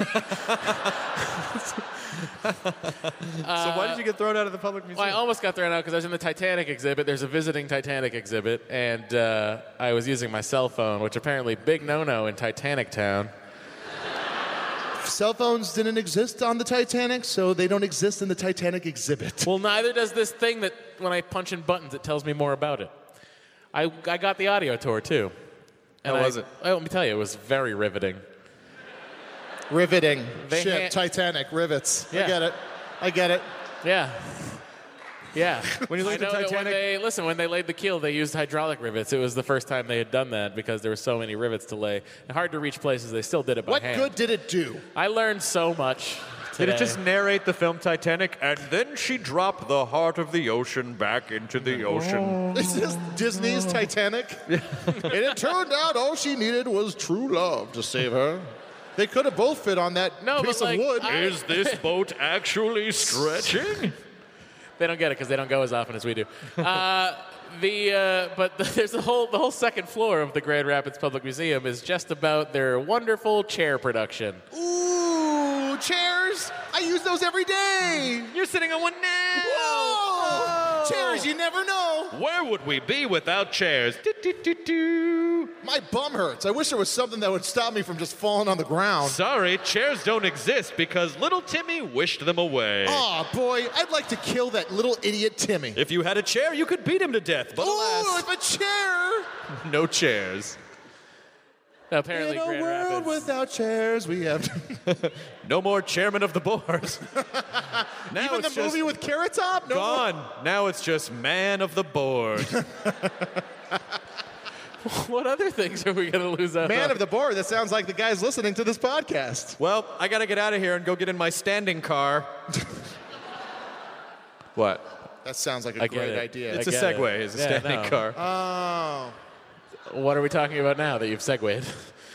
Speaker 9: so why did you get thrown out of the public museum?
Speaker 8: Well, I almost got thrown out because I was in the Titanic exhibit. There's a visiting Titanic exhibit, and uh, I was using my cell phone, which apparently big no-no in Titanic Town.
Speaker 7: Cell phones didn't exist on the Titanic, so they don't exist in the Titanic exhibit.
Speaker 8: Well, neither does this thing that when I punch in buttons, it tells me more about it. I, I got the audio tour, too. And
Speaker 9: How
Speaker 8: I-
Speaker 9: was it?
Speaker 8: I, let me tell you, it was very riveting.
Speaker 7: Riveting.
Speaker 8: They
Speaker 7: Ship,
Speaker 8: ha-
Speaker 7: Titanic, rivets.
Speaker 8: Yeah.
Speaker 7: I get it. I get it.
Speaker 8: Yeah. Yeah.
Speaker 9: When you
Speaker 8: I
Speaker 9: look at
Speaker 8: know
Speaker 9: the
Speaker 8: that when
Speaker 9: Titanic,
Speaker 8: they, listen, when they laid the keel, they used hydraulic rivets. It was the first time they had done that because there were so many rivets to lay. And hard to reach places, they still did it by
Speaker 7: What
Speaker 8: hand.
Speaker 7: good did it do?
Speaker 8: I learned so much today.
Speaker 9: did it just narrate the film Titanic, and then she dropped the heart of the ocean back into the ocean?
Speaker 7: Is this Disney's Titanic? And it turned out all she needed was true love to save her. They could have both fit on that
Speaker 8: No, but,
Speaker 7: piece
Speaker 8: like,
Speaker 7: of wood.
Speaker 8: I-
Speaker 9: Is this boat actually stretching?
Speaker 8: They don't get it because they don't go as often as we do. Uh, the uh, but the, there's a whole the whole second floor of the Grand Rapids Public Museum is just about their wonderful chair production.
Speaker 7: Ooh, chairs! I use those every day.
Speaker 9: You're sitting on one now.
Speaker 7: Whoa! Chairs, you never know.
Speaker 9: Where would we be without chairs? Do-do-do-do.
Speaker 7: My bum hurts. I wish there was something that would stop me from just falling on the ground.
Speaker 9: Sorry, chairs don't exist because little Timmy wished them away.
Speaker 7: Oh, boy, I'd like to kill that little idiot Timmy.
Speaker 9: If you had a chair, you could beat him to death. But
Speaker 7: Ooh,
Speaker 9: alas,
Speaker 7: if a chair!
Speaker 9: no chairs.
Speaker 8: Apparently,
Speaker 7: In a
Speaker 8: Grand
Speaker 7: world
Speaker 8: Rapids.
Speaker 7: without chairs, we have...
Speaker 9: No more chairman of the board. Now
Speaker 7: Even the
Speaker 9: it's
Speaker 7: movie
Speaker 9: just
Speaker 7: with Carrot Top? No more-
Speaker 9: gone. Now it's just man of the board.
Speaker 8: What other things are we going to lose out
Speaker 7: Man
Speaker 8: on?
Speaker 7: of the board, that sounds like the guys listening to this podcast.
Speaker 9: Well, I got to get out of here and go get in my standing car. What?
Speaker 7: That sounds like a
Speaker 8: I get
Speaker 7: great
Speaker 8: it.
Speaker 7: idea.
Speaker 9: It's
Speaker 8: I
Speaker 9: a
Speaker 8: get
Speaker 9: Segway.
Speaker 8: it.
Speaker 9: It's a
Speaker 8: Yeah,
Speaker 9: standing
Speaker 8: no.
Speaker 9: car.
Speaker 7: Oh.
Speaker 8: What are we talking about now that you've segued?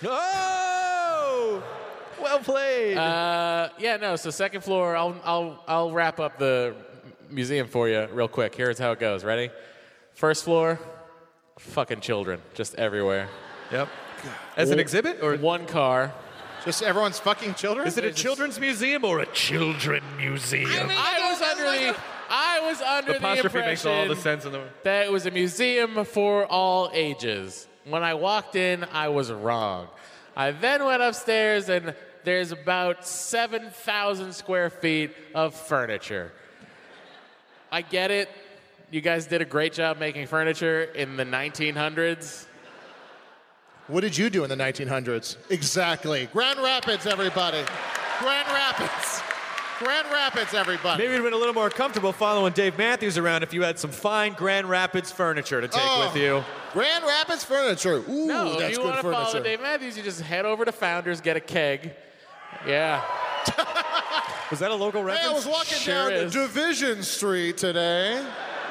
Speaker 9: Oh! Well played.
Speaker 8: Uh, yeah, no. So second floor. I'll I'll I'll wrap up the museum for you real quick. Here's how it goes. Ready? First floor. Fucking children, just everywhere.
Speaker 9: Yep. As an exhibit, or
Speaker 8: One car.
Speaker 7: Just everyone's fucking children?
Speaker 9: is it a children's museum or a children museum?
Speaker 8: I was under the I was under
Speaker 9: the
Speaker 8: the,
Speaker 9: apostrophe
Speaker 8: impression
Speaker 9: makes all the sense in the world.
Speaker 8: that it was a museum for all ages. When I walked in, I was wrong. I then went upstairs, and there's about seven thousand square feet of furniture. I get it. You guys did a great job making furniture in the nineteen hundreds.
Speaker 7: What did you do in the nineteen hundreds? Exactly. Grand Rapids, everybody. Grand Rapids. Grand Rapids, everybody.
Speaker 9: Maybe it would have been a little more comfortable following Dave Matthews around if you had some fine Grand Rapids furniture to take
Speaker 7: Oh,
Speaker 9: with you.
Speaker 7: Grand Rapids furniture. Ooh,
Speaker 8: No,
Speaker 7: that's
Speaker 8: if you
Speaker 7: good
Speaker 8: want to follow
Speaker 7: furniture.
Speaker 8: Dave Matthews, you just head over to Founders, get a keg. Yeah.
Speaker 9: Was that a local
Speaker 7: Hey,
Speaker 9: reference?
Speaker 7: I was walking
Speaker 8: Sure
Speaker 7: down
Speaker 8: is.
Speaker 7: Division Street today.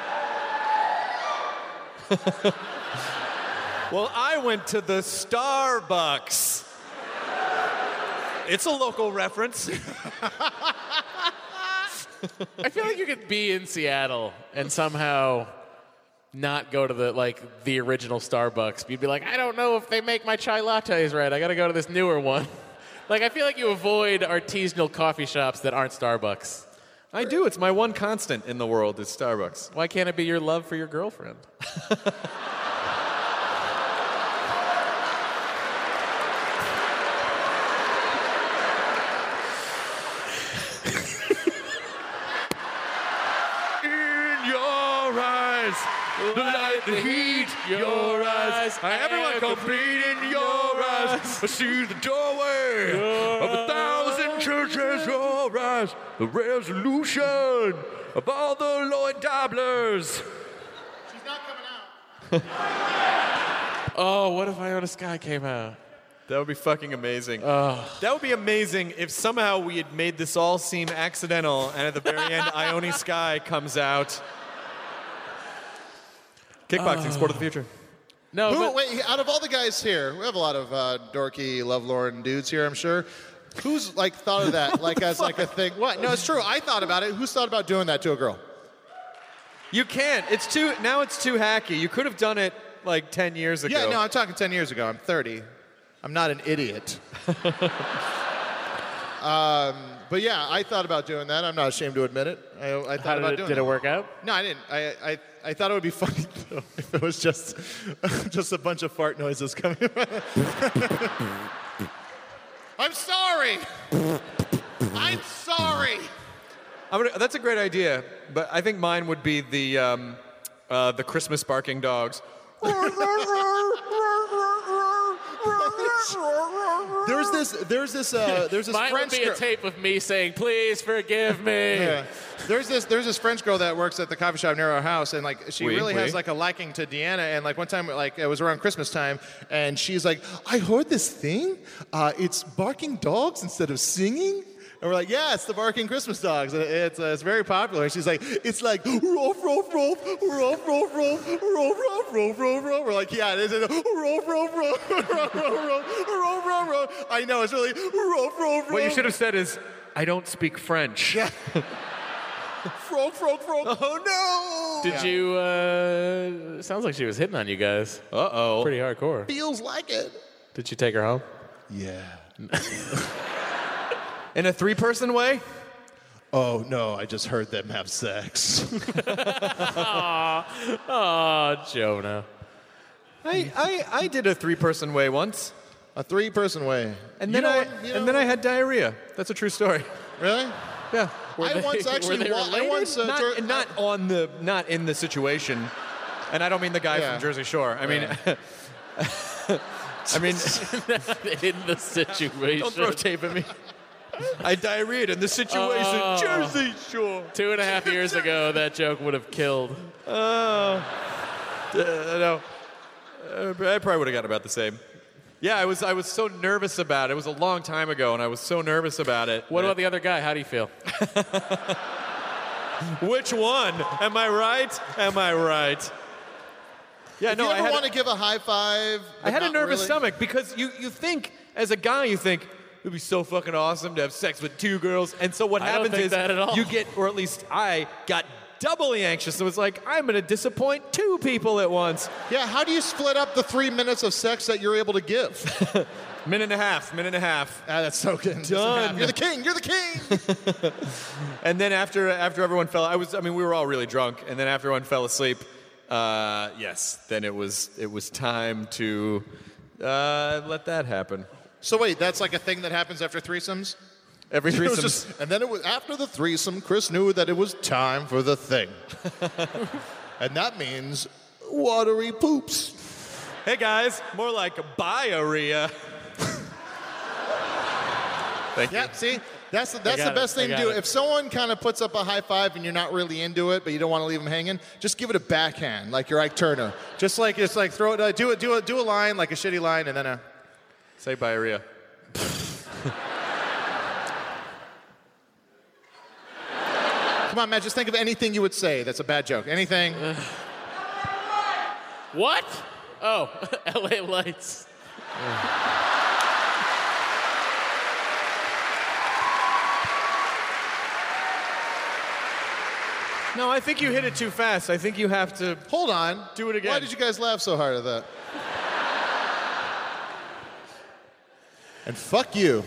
Speaker 9: Well, I went to the Starbucks. It's a local reference.
Speaker 8: I feel like you could be in Seattle and somehow not go to the like the original Starbucks. You'd be like, I don't know if they make my chai lattes right. I got to go to this newer one. Like, I feel like you avoid artisanal coffee shops that aren't Starbucks.
Speaker 9: I do. It's my one constant in the world is Starbucks.
Speaker 8: Why can't it be your love for your girlfriend?
Speaker 9: In your eyes, the light, the heat, your eyes. Everyone complete in your eyes. I see the doorway of a thousand churches, your eyes. The resolution of all the Lloyd Dobblers.
Speaker 7: She's not coming out.
Speaker 8: Oh, what if Iona Sky came out?
Speaker 9: That would be fucking amazing. That would be amazing if somehow we had made this all seem accidental and at the very end, Ione Sky comes out. Kickboxing, sport of the future.
Speaker 8: No,
Speaker 7: Who,
Speaker 8: but
Speaker 7: wait, out of all the guys here, we have a lot of uh, dorky, lovelorn dudes here, I'm sure. Who's like thought of that like as like a thing? What? No, it's true. I thought about it. Who's thought about doing that to a girl?
Speaker 9: You can't. It's too, now it's too hacky. You could have done it like ten years ago.
Speaker 7: Yeah, no, I'm talking ten years ago. I'm thirty. I'm not an idiot. um, but yeah, I thought about doing that. I'm not ashamed to admit it. I, I thought
Speaker 8: how
Speaker 7: about
Speaker 8: did it,
Speaker 7: doing
Speaker 8: did
Speaker 7: that.
Speaker 8: it work out?
Speaker 7: No, I didn't. I, I, I thought it would be funny though, if it was just just a bunch of fart noises coming. I'm sorry. I'm sorry.
Speaker 9: I'm gonna, that's a great idea, but I think mine would be the um, uh, the Christmas barking dogs.
Speaker 7: There's this. There's this. Uh, there's this
Speaker 8: Mine
Speaker 7: French
Speaker 8: would be
Speaker 7: girl.
Speaker 8: a tape of me saying, "Please forgive me."
Speaker 7: Yeah. There's this. There's this French girl that works at the coffee shop near our house, and like she
Speaker 9: Oui,
Speaker 7: really
Speaker 9: oui.
Speaker 7: has like a liking to Deanna. And like one time, like it was around Christmas time, and she's like, "I heard this thing. Uh, it's barking dogs instead of singing." And we're like, yeah, it's the barking Christmas dogs. It's uh, it's very popular. And she's like, it's like, roof, roof, roof, roof, roof, roof, roof, roof, roof, roof, roof. We're like, yeah, it is. Roof, roof, roof, roof, roof, roof, roof, roof. I know, it's really roof, roof, roof.
Speaker 9: What you should have said is, I don't speak French.
Speaker 7: Yeah. Frog, frog, frog.
Speaker 9: Oh, no.
Speaker 8: Did you, uh, sounds like she was hitting on you guys.
Speaker 9: Uh-oh.
Speaker 8: Pretty hardcore.
Speaker 7: Feels like it.
Speaker 8: Did you take her home?
Speaker 7: Yeah.
Speaker 9: In a three-person way?
Speaker 7: Oh, no, I just heard them have sex.
Speaker 8: Aw, oh, Jonah.
Speaker 9: I, I, I did a three-person way once.
Speaker 7: A three-person way.
Speaker 9: And then,
Speaker 7: You know
Speaker 9: I,
Speaker 7: what- you know
Speaker 9: and then I had diarrhea. That's a true story.
Speaker 7: Really?
Speaker 9: Yeah.
Speaker 7: I
Speaker 8: they-
Speaker 7: once
Speaker 8: were
Speaker 7: actually,
Speaker 8: they
Speaker 7: wa- I
Speaker 8: related?
Speaker 7: once, uh,
Speaker 9: not,
Speaker 7: tur-
Speaker 9: not on the, not in the situation. And I don't mean the guy
Speaker 7: Yeah.
Speaker 9: from Jersey Shore. I mean, I mean,
Speaker 8: In the situation.
Speaker 9: don't throw tape at me. I diarrheaed in the situation,
Speaker 8: Oh.
Speaker 9: Jersey Shore.
Speaker 8: Two and a half years ago, that joke would have killed.
Speaker 9: Oh, uh, no. Uh, I probably would have gotten about the same. Yeah, I was. I was so nervous about it. It was a long time ago, and I was so nervous about it.
Speaker 8: What about the other guy? How do you feel?
Speaker 9: Which one? Am I right? Am I right? Yeah,
Speaker 7: If
Speaker 9: no.
Speaker 7: you
Speaker 9: I
Speaker 7: ever
Speaker 9: had,
Speaker 7: want to give a high five,
Speaker 9: I had a
Speaker 7: but not
Speaker 9: nervous
Speaker 7: really?
Speaker 9: stomach because you, you think as a guy you think it'd be so fucking awesome to have sex with two girls, and so what
Speaker 8: I don't
Speaker 9: happens
Speaker 8: think
Speaker 9: is
Speaker 8: that at all.
Speaker 9: you get, or at least I got doubly anxious. It was like I'm going to disappoint two people at once.
Speaker 7: Yeah, how do you split up the three minutes of sex that you're able to give?
Speaker 9: Minute and a half, minute and a half.
Speaker 7: Ah, that's so good.
Speaker 9: Done.
Speaker 7: You're the king. You're the king.
Speaker 9: And then after after everyone fell, I was I mean we were all really drunk, and then after everyone fell asleep, uh, yes, then it was it was time to uh, let that happen.
Speaker 7: So wait, that's like a thing that happens after threesomes?
Speaker 9: Every
Speaker 7: It was
Speaker 9: threesome.
Speaker 7: just- and then it was after the threesome, Chris knew that it was time for the thing. And that means watery poops.
Speaker 9: Hey guys, more like diarrhea. Thank
Speaker 7: Yeah,
Speaker 9: you.
Speaker 7: see? That's the, that's
Speaker 8: got
Speaker 7: the best
Speaker 8: it, I
Speaker 7: thing to
Speaker 8: got
Speaker 7: do.
Speaker 8: it.
Speaker 7: If someone kind of puts up a high five and you're not really into it, but you don't want to leave them hanging, just give it a backhand, like you're Ike Turner. Just like just like throw it, uh, do it, do it, do a line like a shitty line, and then a.
Speaker 9: Say diarrhea.
Speaker 7: Come on, man, just think of anything you would say that's a bad joke. Anything.
Speaker 8: What? Oh, L A Lights.
Speaker 9: No, I think you hit it too fast. I think you have to
Speaker 7: Hold on.
Speaker 9: do it again.
Speaker 7: Why did you guys laugh so hard at that? And fuck you.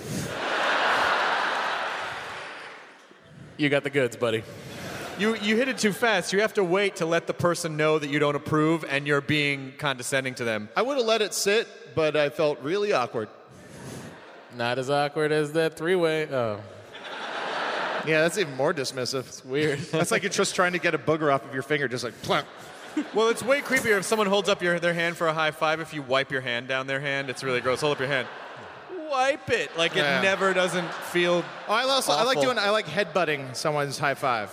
Speaker 8: You got the goods, buddy.
Speaker 9: You you hit it too fast. You have to wait to let the person know that you don't approve and you're being condescending to them.
Speaker 7: I would have let it sit, but I felt really awkward.
Speaker 8: Not as awkward as that three-way. Oh,
Speaker 7: Yeah, that's even more dismissive.
Speaker 8: it's weird.
Speaker 7: That's like you're just trying to get a booger off of your finger, just like plunk.
Speaker 9: Well, it's way creepier if someone holds up your, their hand for a high five. If you wipe your hand down their hand, it's really gross. Hold up your hand. Wipe it. Like
Speaker 7: Yeah.
Speaker 9: it never doesn't feel.
Speaker 7: Oh, I also I like
Speaker 9: Awful.
Speaker 7: doing I like headbutting someone's high five.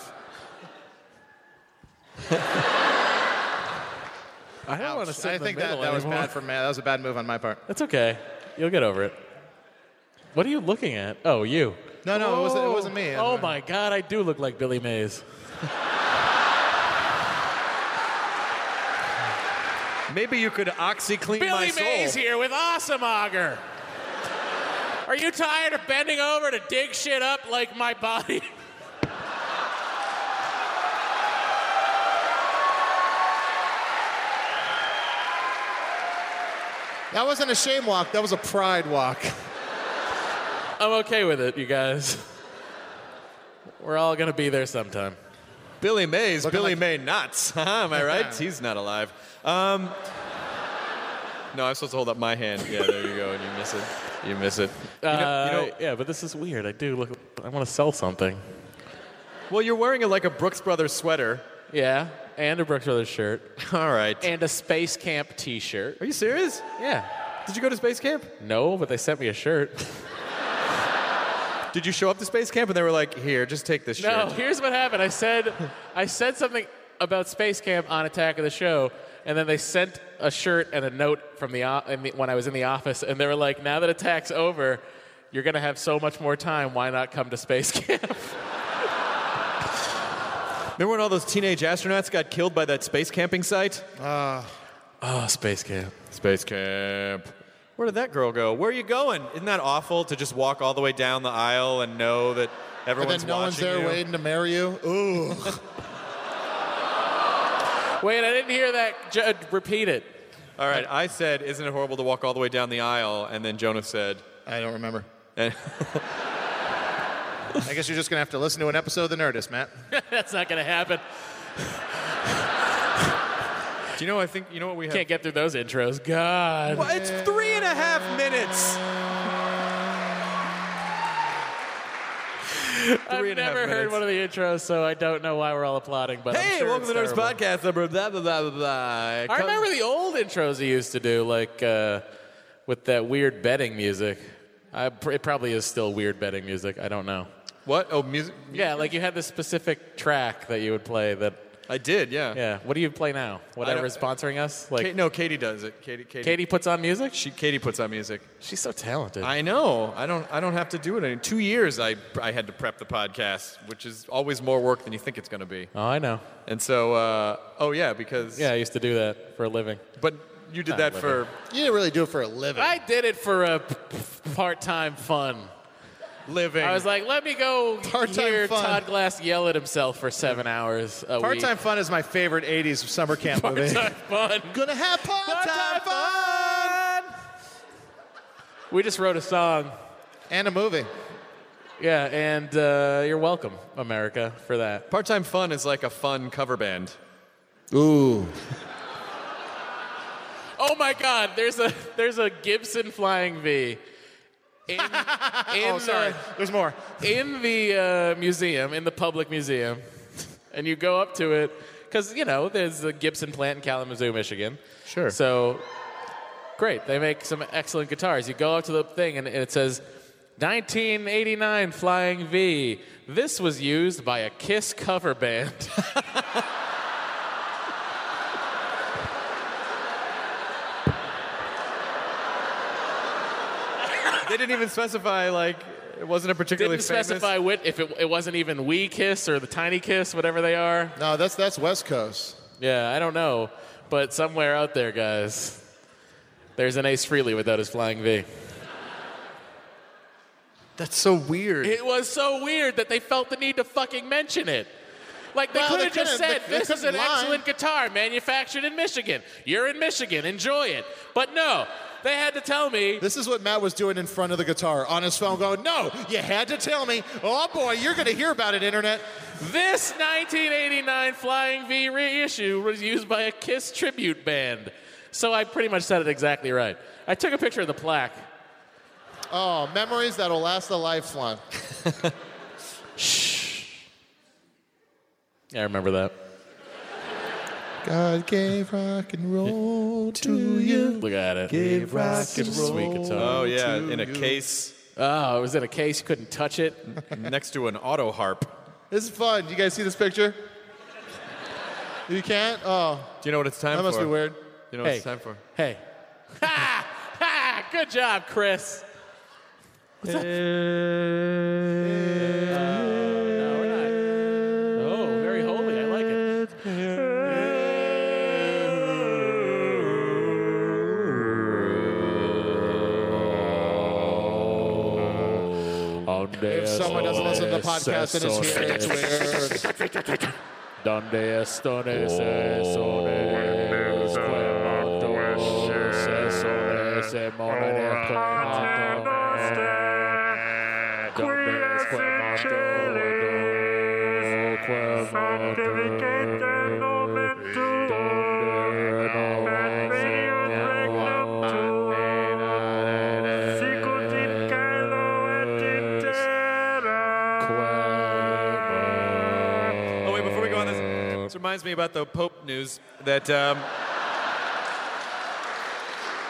Speaker 8: I don't want to sit
Speaker 7: I
Speaker 8: in the
Speaker 7: think that,
Speaker 8: middle
Speaker 7: that was
Speaker 8: anymore.
Speaker 7: bad for me. That was a bad move on my part.
Speaker 8: That's okay. You'll get over it. What are you looking at? Oh, you.
Speaker 7: No, no, it wasn't. It wasn't me.
Speaker 8: Oh my God, I do look like Billy Mays.
Speaker 9: Maybe you could OxyClean my
Speaker 8: Billy
Speaker 9: soul.
Speaker 8: Mays here with Awesome Auger. Are you tired of bending over to dig shit up like my body?
Speaker 7: That wasn't a shame walk. That was a pride walk.
Speaker 8: I'm okay with it, you guys. We're all gonna be there sometime.
Speaker 9: Billy Mays,
Speaker 7: Looking
Speaker 9: Billy
Speaker 7: like-
Speaker 9: May nuts. Am I right? He's not alive. Um, no, I'm supposed to hold up my hand. Yeah, there you go, and you miss it. You miss it. You know,
Speaker 8: Uh,
Speaker 9: you know,
Speaker 8: yeah, but this is weird. I do look. I want to sell something.
Speaker 9: well, you're wearing a, like a Brooks Brothers sweater.
Speaker 8: Yeah, and a Brooks Brothers shirt,
Speaker 9: All right.
Speaker 8: and a Space Camp T-shirt.
Speaker 9: Are you serious?
Speaker 8: Yeah.
Speaker 9: Did you go to space camp?
Speaker 8: No, but they sent me a shirt.
Speaker 9: Did you show up to space camp and they were like, here, just take this shirt?
Speaker 8: No, here's what happened. I said, I said something about space camp on Attack of the Show, and then they sent a shirt and a note from the, o- in the when I was in the office, and they were like, now that Attack's over, you're going to have so much more time. Why not come to space camp?
Speaker 9: Remember when all those teenage astronauts got killed by that space camping site?
Speaker 7: Uh,
Speaker 8: oh, space camp.
Speaker 9: Space camp. Where did that girl go? Where are you going? Isn't that awful to just walk all the way down the aisle and know that everyone's
Speaker 7: and then no one's
Speaker 9: watching
Speaker 7: there
Speaker 9: you?
Speaker 7: waiting to marry you? Ooh.
Speaker 8: Wait, I didn't hear that. J- repeat it.
Speaker 9: All right, I said, isn't it horrible to walk all the way down the aisle? And then Jonah said...
Speaker 7: I don't remember.
Speaker 9: And
Speaker 7: I guess you're just going to have to listen to an episode of The Nerdist, Matt.
Speaker 8: That's not going to happen.
Speaker 9: Do you know, I think, you know what we have?
Speaker 8: Can't get through those intros. God.
Speaker 9: Well, it's three and a half minutes.
Speaker 8: I've
Speaker 9: Three and a half
Speaker 8: never heard
Speaker 9: minutes.
Speaker 8: one of the intros, so I don't know why we're all applauding. But I'm
Speaker 9: Hey,
Speaker 8: sure
Speaker 9: welcome to the
Speaker 8: it's
Speaker 9: Nerds
Speaker 8: terrible.
Speaker 9: Podcast. Number blah, blah, blah, blah, blah.
Speaker 8: I
Speaker 9: Come-
Speaker 8: remember the old intros he used to do, like uh, with that weird betting music. I, it probably is still weird betting music. I don't know.
Speaker 9: What? Oh, music?
Speaker 8: Yeah, like you had this specific track that you would play that...
Speaker 9: I did, yeah.
Speaker 8: Yeah. What do you play now? Whatever
Speaker 9: don't-
Speaker 8: is sponsoring us? Like
Speaker 9: Ka- no, Katie does it. Katie, Katie,
Speaker 8: Katie puts on music?
Speaker 9: She, Katie puts on music.
Speaker 8: She's so talented.
Speaker 9: I know. I don't. I don't have to do it. In two years, I I had to prep the podcast, which is always more work than you think it's going to be.
Speaker 8: Oh, I know.
Speaker 9: And so, uh, oh yeah, because
Speaker 8: Yeah, I used to do that for a living.
Speaker 9: But you did
Speaker 8: Not
Speaker 9: that
Speaker 8: a
Speaker 9: for.
Speaker 8: living.
Speaker 7: You didn't really do it for a living.
Speaker 8: I did it for a p- p- part-time fun.
Speaker 9: Living.
Speaker 8: I was like, let me go
Speaker 7: Part-time
Speaker 8: hear
Speaker 7: fun.
Speaker 8: Todd Glass yell at himself for seven hours a
Speaker 7: Part-Time
Speaker 8: week.
Speaker 7: Fun is my favorite eighties summer camp movie.
Speaker 8: Part-time fun.
Speaker 7: Gonna have part-time
Speaker 8: Part-time
Speaker 7: fun!
Speaker 8: We just wrote a song.
Speaker 7: And a movie.
Speaker 8: Yeah, and uh, you're welcome, America, for that.
Speaker 9: Part-time fun is like a fun cover band.
Speaker 7: Ooh.
Speaker 8: Oh my God, there's a there's a Gibson Flying V. In, in
Speaker 7: Oh, sorry.
Speaker 8: The,
Speaker 7: There's more.
Speaker 8: in the uh, museum, in the public museum, and you go up to it, because, you know, there's the Gibson plant in Kalamazoo, Michigan.
Speaker 7: Sure.
Speaker 8: So, great. They make some excellent guitars. You go up to the thing, and it says, nineteen eighty-nine Flying V. This was used by a KISS cover band.
Speaker 9: They didn't even specify, like, it wasn't a particularly
Speaker 8: Didn't
Speaker 9: famous...
Speaker 8: specify what, if it, it wasn't even Wee Kiss or the Tiny Kiss, whatever they are.
Speaker 7: No, that's that's West Coast.
Speaker 8: Yeah, I don't know. But somewhere out there, guys, there's an Ace Frehley without his Flying V.
Speaker 9: That's so weird.
Speaker 8: It was so weird that they felt the need to fucking mention it. Like, they
Speaker 7: Well,
Speaker 8: could
Speaker 7: they
Speaker 8: have just
Speaker 7: couldn't-
Speaker 8: said,
Speaker 7: they- they
Speaker 8: this is
Speaker 7: couldn't
Speaker 8: an
Speaker 7: lie.
Speaker 8: excellent guitar manufactured in Michigan. You're in Michigan. Enjoy it. But no, they had to tell me.
Speaker 7: This is what Matt was doing in front of the guitar on his phone going, no, you had to tell me. Oh, boy, you're going to hear about it, Internet.
Speaker 8: This nineteen eighty-nine Flying V reissue was used by a KISS tribute band. So I pretty much said it exactly right. I took a picture of the plaque.
Speaker 7: Oh, memories that'll last a lifelong.
Speaker 8: Yeah, I remember that.
Speaker 7: God gave rock and roll to you.
Speaker 8: Look at it.
Speaker 7: Gave rock
Speaker 8: Such a
Speaker 7: and
Speaker 8: sweet
Speaker 7: roll.
Speaker 8: guitar.
Speaker 9: Oh, yeah,
Speaker 7: to
Speaker 9: in a
Speaker 7: you.
Speaker 9: case
Speaker 8: Oh, it was in a case. You couldn't touch it.
Speaker 9: next to an auto harp.
Speaker 7: This is fun. You guys see this picture? You can't? Oh,
Speaker 9: Do you know what it's time
Speaker 7: that
Speaker 9: for?
Speaker 7: must be weird.
Speaker 9: You know what
Speaker 8: Hey.
Speaker 9: it's time for?
Speaker 8: Hey. Ha! Ha! Good job, Chris. What's that? Uh, no, we're not. Oh, very holy. I like it.
Speaker 7: If someone doesn't listen to the podcast and is here, it's weird.
Speaker 8: Donde estones esones quemados esones emones quemados donde es
Speaker 9: Oh, wait, before we go on this, this reminds me about the Pope news that um,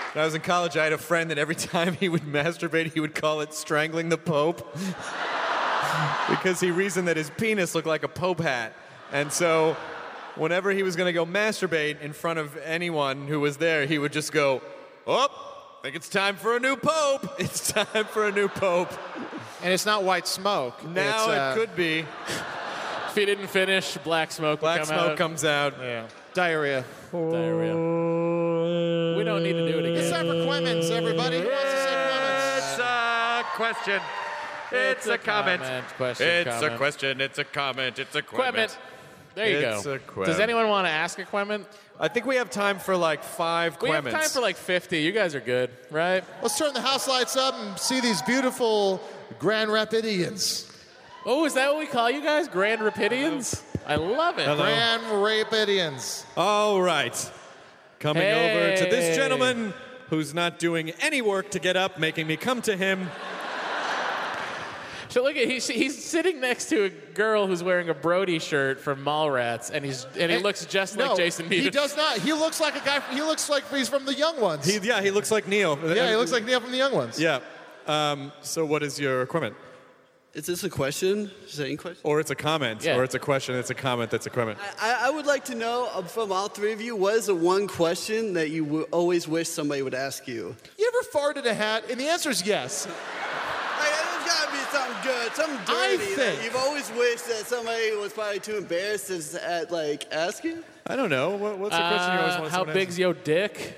Speaker 9: When I was in college, I had a friend that every time he would masturbate, he would call it strangling the Pope. Because he reasoned that his penis looked like a Pope hat. And so whenever he was going to go masturbate in front of anyone who was there, he would just go, oh, I think it's time for a new Pope. It's time for a new Pope.
Speaker 7: And it's not white smoke.
Speaker 9: Now
Speaker 7: it's, uh,
Speaker 9: it could be.
Speaker 8: If he didn't finish, black smoke
Speaker 9: Black
Speaker 8: would come
Speaker 9: smoke
Speaker 8: out.
Speaker 9: comes out.
Speaker 8: Yeah.
Speaker 7: Diarrhea.
Speaker 8: Diarrhea. We don't need to do it again.
Speaker 7: It's time for Quemmons, everybody. Who wants to say Quemmons?
Speaker 9: It's a question. It's, a, comment.
Speaker 8: Question,
Speaker 9: it's
Speaker 8: comment.
Speaker 9: a question. It's a comment. It's a
Speaker 8: Quement.
Speaker 9: comment.
Speaker 8: There you
Speaker 9: It's
Speaker 8: go.
Speaker 9: a quem.
Speaker 8: Does anyone want to ask a quement?
Speaker 9: I think we have time for like five
Speaker 8: We
Speaker 9: quemments.
Speaker 8: have time for like fifty. You guys are good, right?
Speaker 7: Let's turn the house lights up and see these beautiful Grand Rapidians.
Speaker 8: Oh, is that what we call you guys? Grand Rapidians? I love it.
Speaker 9: Hello.
Speaker 7: Grand Rapidians.
Speaker 9: All right. Coming
Speaker 8: Hey.
Speaker 9: over to this gentleman who's not doing any work to get up, making me come to him.
Speaker 8: So look at he's he's sitting next to a girl who's wearing a Brody shirt from Mallrats, and he's and he
Speaker 7: And-
Speaker 8: looks just
Speaker 7: no,
Speaker 8: like Jason Mewes.
Speaker 7: he does not. He looks like a guy. He looks like he's from the Young Ones.
Speaker 9: He, yeah, he looks like Neo.
Speaker 7: yeah, he looks like Neil from the Young Ones.
Speaker 9: Yeah. Um, so what is your equipment?
Speaker 11: Is this a question? Is that a question?
Speaker 9: Or it's a comment.
Speaker 8: Yeah.
Speaker 9: Or it's a question. It's a comment. That's a comment.
Speaker 11: I, I would like to know uh, from all three of you, what is the one question that you w- always wish somebody would ask you?
Speaker 7: You ever farted a hat? And the answer is yes.
Speaker 11: Like, there's got to be something good, something
Speaker 7: I
Speaker 11: dirty.
Speaker 7: think-
Speaker 11: That you've always wished that somebody was probably too embarrassed to s- at, like ask you.
Speaker 9: I don't know. What, what's the question you always
Speaker 8: Uh,
Speaker 9: want
Speaker 8: how
Speaker 9: someone to
Speaker 8: big's
Speaker 9: ask?
Speaker 8: your dick?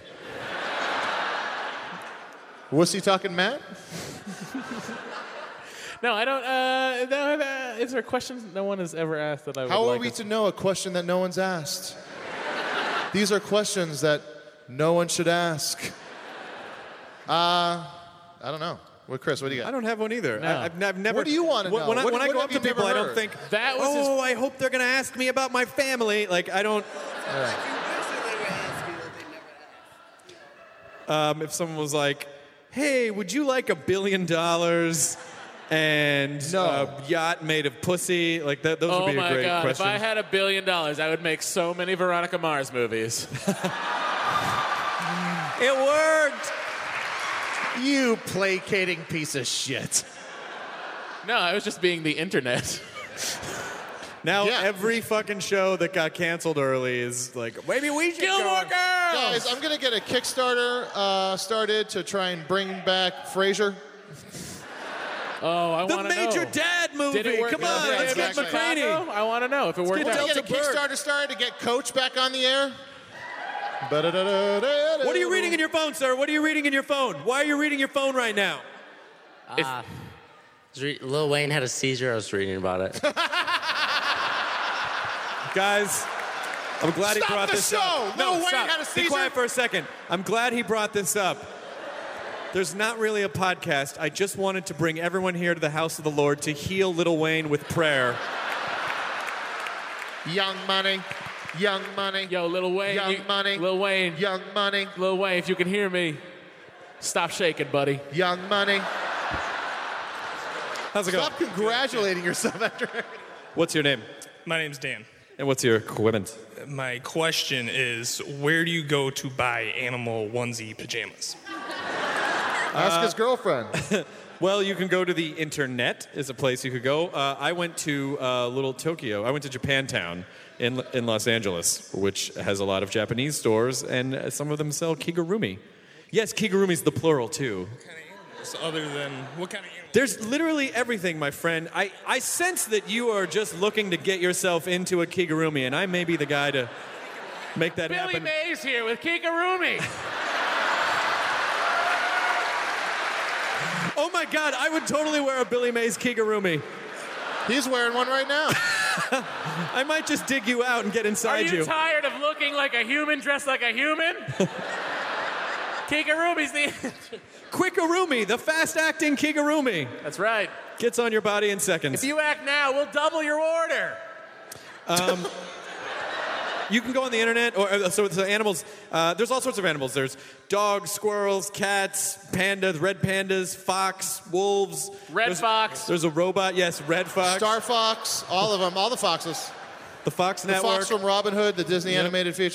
Speaker 7: Was he talking Matt?
Speaker 8: No, I don't. Uh, no, uh, is there a question no one has ever asked that I would
Speaker 7: How
Speaker 8: like
Speaker 7: are we
Speaker 8: us-
Speaker 7: to know a question that no one's asked? These are questions that no one should ask. Uh, I don't know. What, Chris? What do you got?
Speaker 9: I don't have one either.
Speaker 8: No.
Speaker 9: I, I've, I've never.
Speaker 7: What do you wanna
Speaker 9: when-
Speaker 7: know?
Speaker 9: When I,
Speaker 7: What-
Speaker 9: when I
Speaker 7: what
Speaker 9: go
Speaker 7: have
Speaker 9: up
Speaker 7: you
Speaker 9: to people,
Speaker 7: never
Speaker 9: I don't
Speaker 7: heard?
Speaker 9: think,
Speaker 8: That was his-
Speaker 9: oh, I hope they're going to ask me about my family. Like, I don't. Um, if someone was like, hey, would you like a billion dollars and
Speaker 7: No.
Speaker 9: a yacht made of pussy? Like, that, those
Speaker 8: Oh
Speaker 9: would be
Speaker 8: my
Speaker 9: a great
Speaker 8: god!
Speaker 9: question.
Speaker 8: If I had a billion dollars, I would make so many Veronica Mars movies.
Speaker 9: It worked!
Speaker 7: You placating piece of shit.
Speaker 8: No, I was just being the internet.
Speaker 9: Now
Speaker 7: Yeah.
Speaker 9: every fucking show that got canceled early is like, maybe we should
Speaker 8: Gilmore
Speaker 9: go.
Speaker 8: Girls.
Speaker 7: Guys, I'm going to get a Kickstarter uh, started to try and bring back Frasier.
Speaker 8: Oh, I
Speaker 9: The
Speaker 8: want to know.
Speaker 9: Major Dad movie.
Speaker 8: Did it work
Speaker 9: Come
Speaker 8: out
Speaker 9: on,
Speaker 8: for
Speaker 9: let's
Speaker 8: him
Speaker 9: get
Speaker 8: in
Speaker 9: McCraney.
Speaker 8: Chicago? I want to know if it worked
Speaker 7: We're
Speaker 8: out.
Speaker 7: going to get a
Speaker 9: Delta Burke.
Speaker 7: Kickstarter started to get Coach back on the air. What
Speaker 9: What are you reading in your phone, sir? What are you reading in your phone? Why are you reading your phone right now?
Speaker 12: Uh, re- Lil Wayne had a seizure. I was reading about it.
Speaker 9: Guys, I'm glad
Speaker 7: Stop
Speaker 9: he brought
Speaker 7: the
Speaker 9: this
Speaker 7: show!
Speaker 9: up.
Speaker 7: Lil Wayne
Speaker 9: stop.
Speaker 7: had a
Speaker 9: Be
Speaker 7: seizure?
Speaker 9: quiet for a second. I'm glad he brought this up. There's not really a podcast. I just wanted to bring everyone here to the house of the Lord to heal Lil Wayne with prayer.
Speaker 7: Young Money. Young Money.
Speaker 8: Yo, Lil Wayne.
Speaker 7: Young
Speaker 8: you-
Speaker 7: Money.
Speaker 8: Lil Wayne.
Speaker 7: Young Money.
Speaker 8: Lil Wayne, if you can hear me, stop shaking, buddy.
Speaker 7: Young Money.
Speaker 9: How's it going?
Speaker 7: Stop congratulating yourself after.
Speaker 9: What's your name?
Speaker 13: My name's Dan.
Speaker 9: And what's your equipment?
Speaker 13: My question is, where do you go to buy animal onesie pajamas?
Speaker 7: Ask his girlfriend.
Speaker 9: Well, you can go to the internet is a place you could go. Uh, I went to uh, Little Tokyo. I went to Japantown in in Los Angeles, which has a lot of Japanese stores, and uh, some of them sell kigurumi. Yes, kigurumi's the plural too.
Speaker 13: What kind of animals other than, what kind of animals?
Speaker 9: There's literally everything, my friend. I, I sense that you are just looking to get yourself into a kigurumi, and I may be the guy to make that
Speaker 8: Billy
Speaker 9: happen.
Speaker 8: Mays here with Kikarumi.
Speaker 9: Oh my God, I would totally wear a Billy Mays kigurumi.
Speaker 7: He's wearing one right now.
Speaker 9: I might just dig you out and get
Speaker 8: Are
Speaker 9: inside
Speaker 8: you tired of looking like a human dressed like a human? Kikarumi's the...
Speaker 9: Quickarumi, the fast-acting kigurumi.
Speaker 8: That's right.
Speaker 9: Gets on your body in seconds.
Speaker 8: If you act now, we'll double your order.
Speaker 9: Um, you can go on the internet, or uh, so, so animals. Uh, there's all sorts of animals. There's dogs, squirrels, cats, pandas, red pandas, fox, wolves.
Speaker 8: Red
Speaker 9: there's,
Speaker 8: fox.
Speaker 9: There's a robot. Yes, red fox.
Speaker 7: Star Fox. All of them. All the foxes.
Speaker 9: the Fox
Speaker 7: The
Speaker 9: Network.
Speaker 7: fox from Robin Hood, the Disney
Speaker 9: Yep.
Speaker 7: animated feature.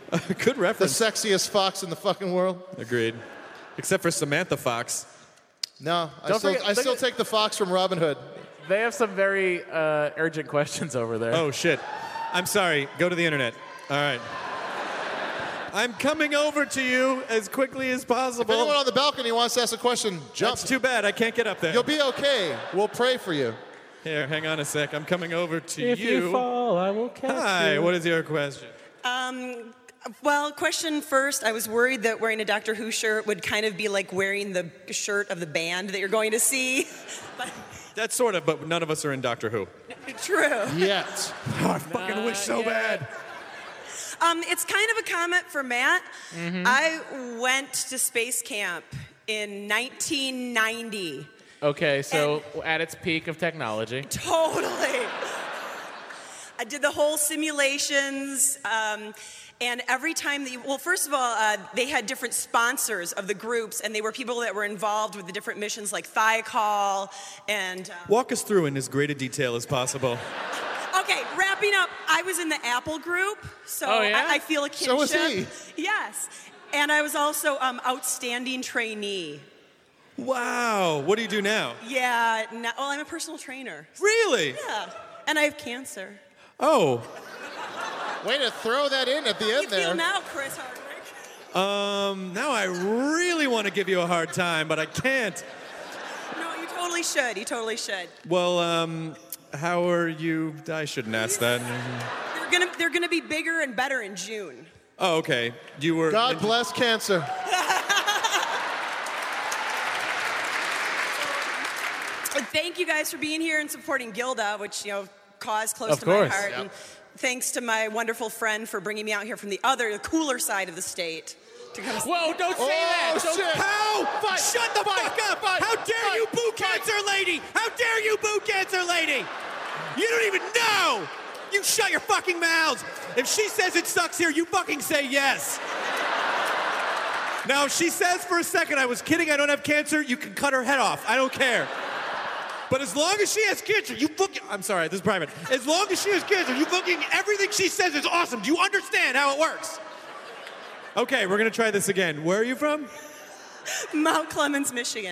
Speaker 9: Good reference.
Speaker 7: The sexiest fox in the fucking world.
Speaker 9: Agreed. Except for Samantha Fox.
Speaker 7: No, I
Speaker 8: Don't
Speaker 7: still,
Speaker 8: forget-
Speaker 7: I still
Speaker 8: look at-
Speaker 7: take the fox from Robin Hood.
Speaker 8: They have some very uh, urgent questions over there.
Speaker 9: Oh, shit. I'm sorry. Go to the internet. All right. I'm coming over to you as quickly as possible.
Speaker 7: If anyone on the balcony wants to ask a question, jump.
Speaker 9: That's too bad. I can't get up there.
Speaker 7: You'll be okay. We'll pray for you.
Speaker 9: Here, hang on a sec. I'm coming over to
Speaker 8: If
Speaker 9: you.
Speaker 8: you fall, I will catch
Speaker 9: Hi,
Speaker 8: you.
Speaker 9: what is your question?
Speaker 14: Um, well, question first. I was worried that wearing a Doctor Who shirt would kind of be like wearing the shirt of the band that you're going to see. But
Speaker 9: That's sort of, but none of us are in Doctor Who.
Speaker 14: true.
Speaker 7: Yet.
Speaker 9: Oh, I fucking wish so bad.
Speaker 14: Um, it's kind of a comment for Matt.
Speaker 8: Mhm.
Speaker 14: I went to space camp in nineteen ninety.
Speaker 8: Okay, so at its peak of technology.
Speaker 14: Totally. I did the whole simulations, um, and every time that you, well, first of all, uh, they had different sponsors of the groups, and they were people that were involved with the different missions, like Thiokol, and. Uh,
Speaker 9: Walk us through in as great a detail as possible.
Speaker 14: okay, wrapping up. I was in the Apple group, so
Speaker 8: Oh, yeah?
Speaker 14: I, I feel a
Speaker 7: So
Speaker 14: kinship.
Speaker 7: was he.
Speaker 14: Yes, and I was also um, outstanding trainee.
Speaker 9: Wow. What do you do now?
Speaker 14: Yeah, no, well, I'm a personal trainer.
Speaker 9: Really?
Speaker 14: Yeah, and I have cancer.
Speaker 9: Oh.
Speaker 7: Way to throw that in at the
Speaker 14: How do
Speaker 7: end
Speaker 14: you
Speaker 7: there.
Speaker 14: feel now, Chris Hardwick?
Speaker 9: Um, now I really want to give you a hard time, but I can't.
Speaker 14: No, you totally should. You totally should.
Speaker 9: Well, um, how are you? I shouldn't ask that.
Speaker 14: They're gonna they're gonna be bigger and better in June.
Speaker 9: Oh, okay. You were.
Speaker 7: God bless cancer.
Speaker 14: And thank you guys for being here and supporting Gilda, which you know cause close
Speaker 8: Of
Speaker 14: to
Speaker 8: course.
Speaker 14: my heart.
Speaker 7: Yep.
Speaker 14: And thanks to my wonderful friend for bringing me out here from the other, the cooler side of the state to come.
Speaker 8: Whoa, don't say
Speaker 7: Oh,
Speaker 8: that! Don't-
Speaker 7: shit.
Speaker 9: How?
Speaker 7: Fight,
Speaker 9: Shut the
Speaker 7: fight,
Speaker 9: fuck up!
Speaker 7: fight,
Speaker 9: How dare
Speaker 7: fight,
Speaker 9: you, boo
Speaker 7: fight.
Speaker 9: cancer lady! How dare you, boo cancer lady! You don't even know! You shut your fucking mouths! If she says it sucks here, you fucking say yes! Now, if she says for a second, I was kidding, I don't have cancer, you can cut her head off. I don't care. But as long as she has cancer, you fucking... I'm sorry, this is private. As long as she has cancer, you fucking... Everything she says is awesome. Do you understand how it works? Okay, we're gonna try this again. Where are you from?
Speaker 14: Mount Clemens, Michigan.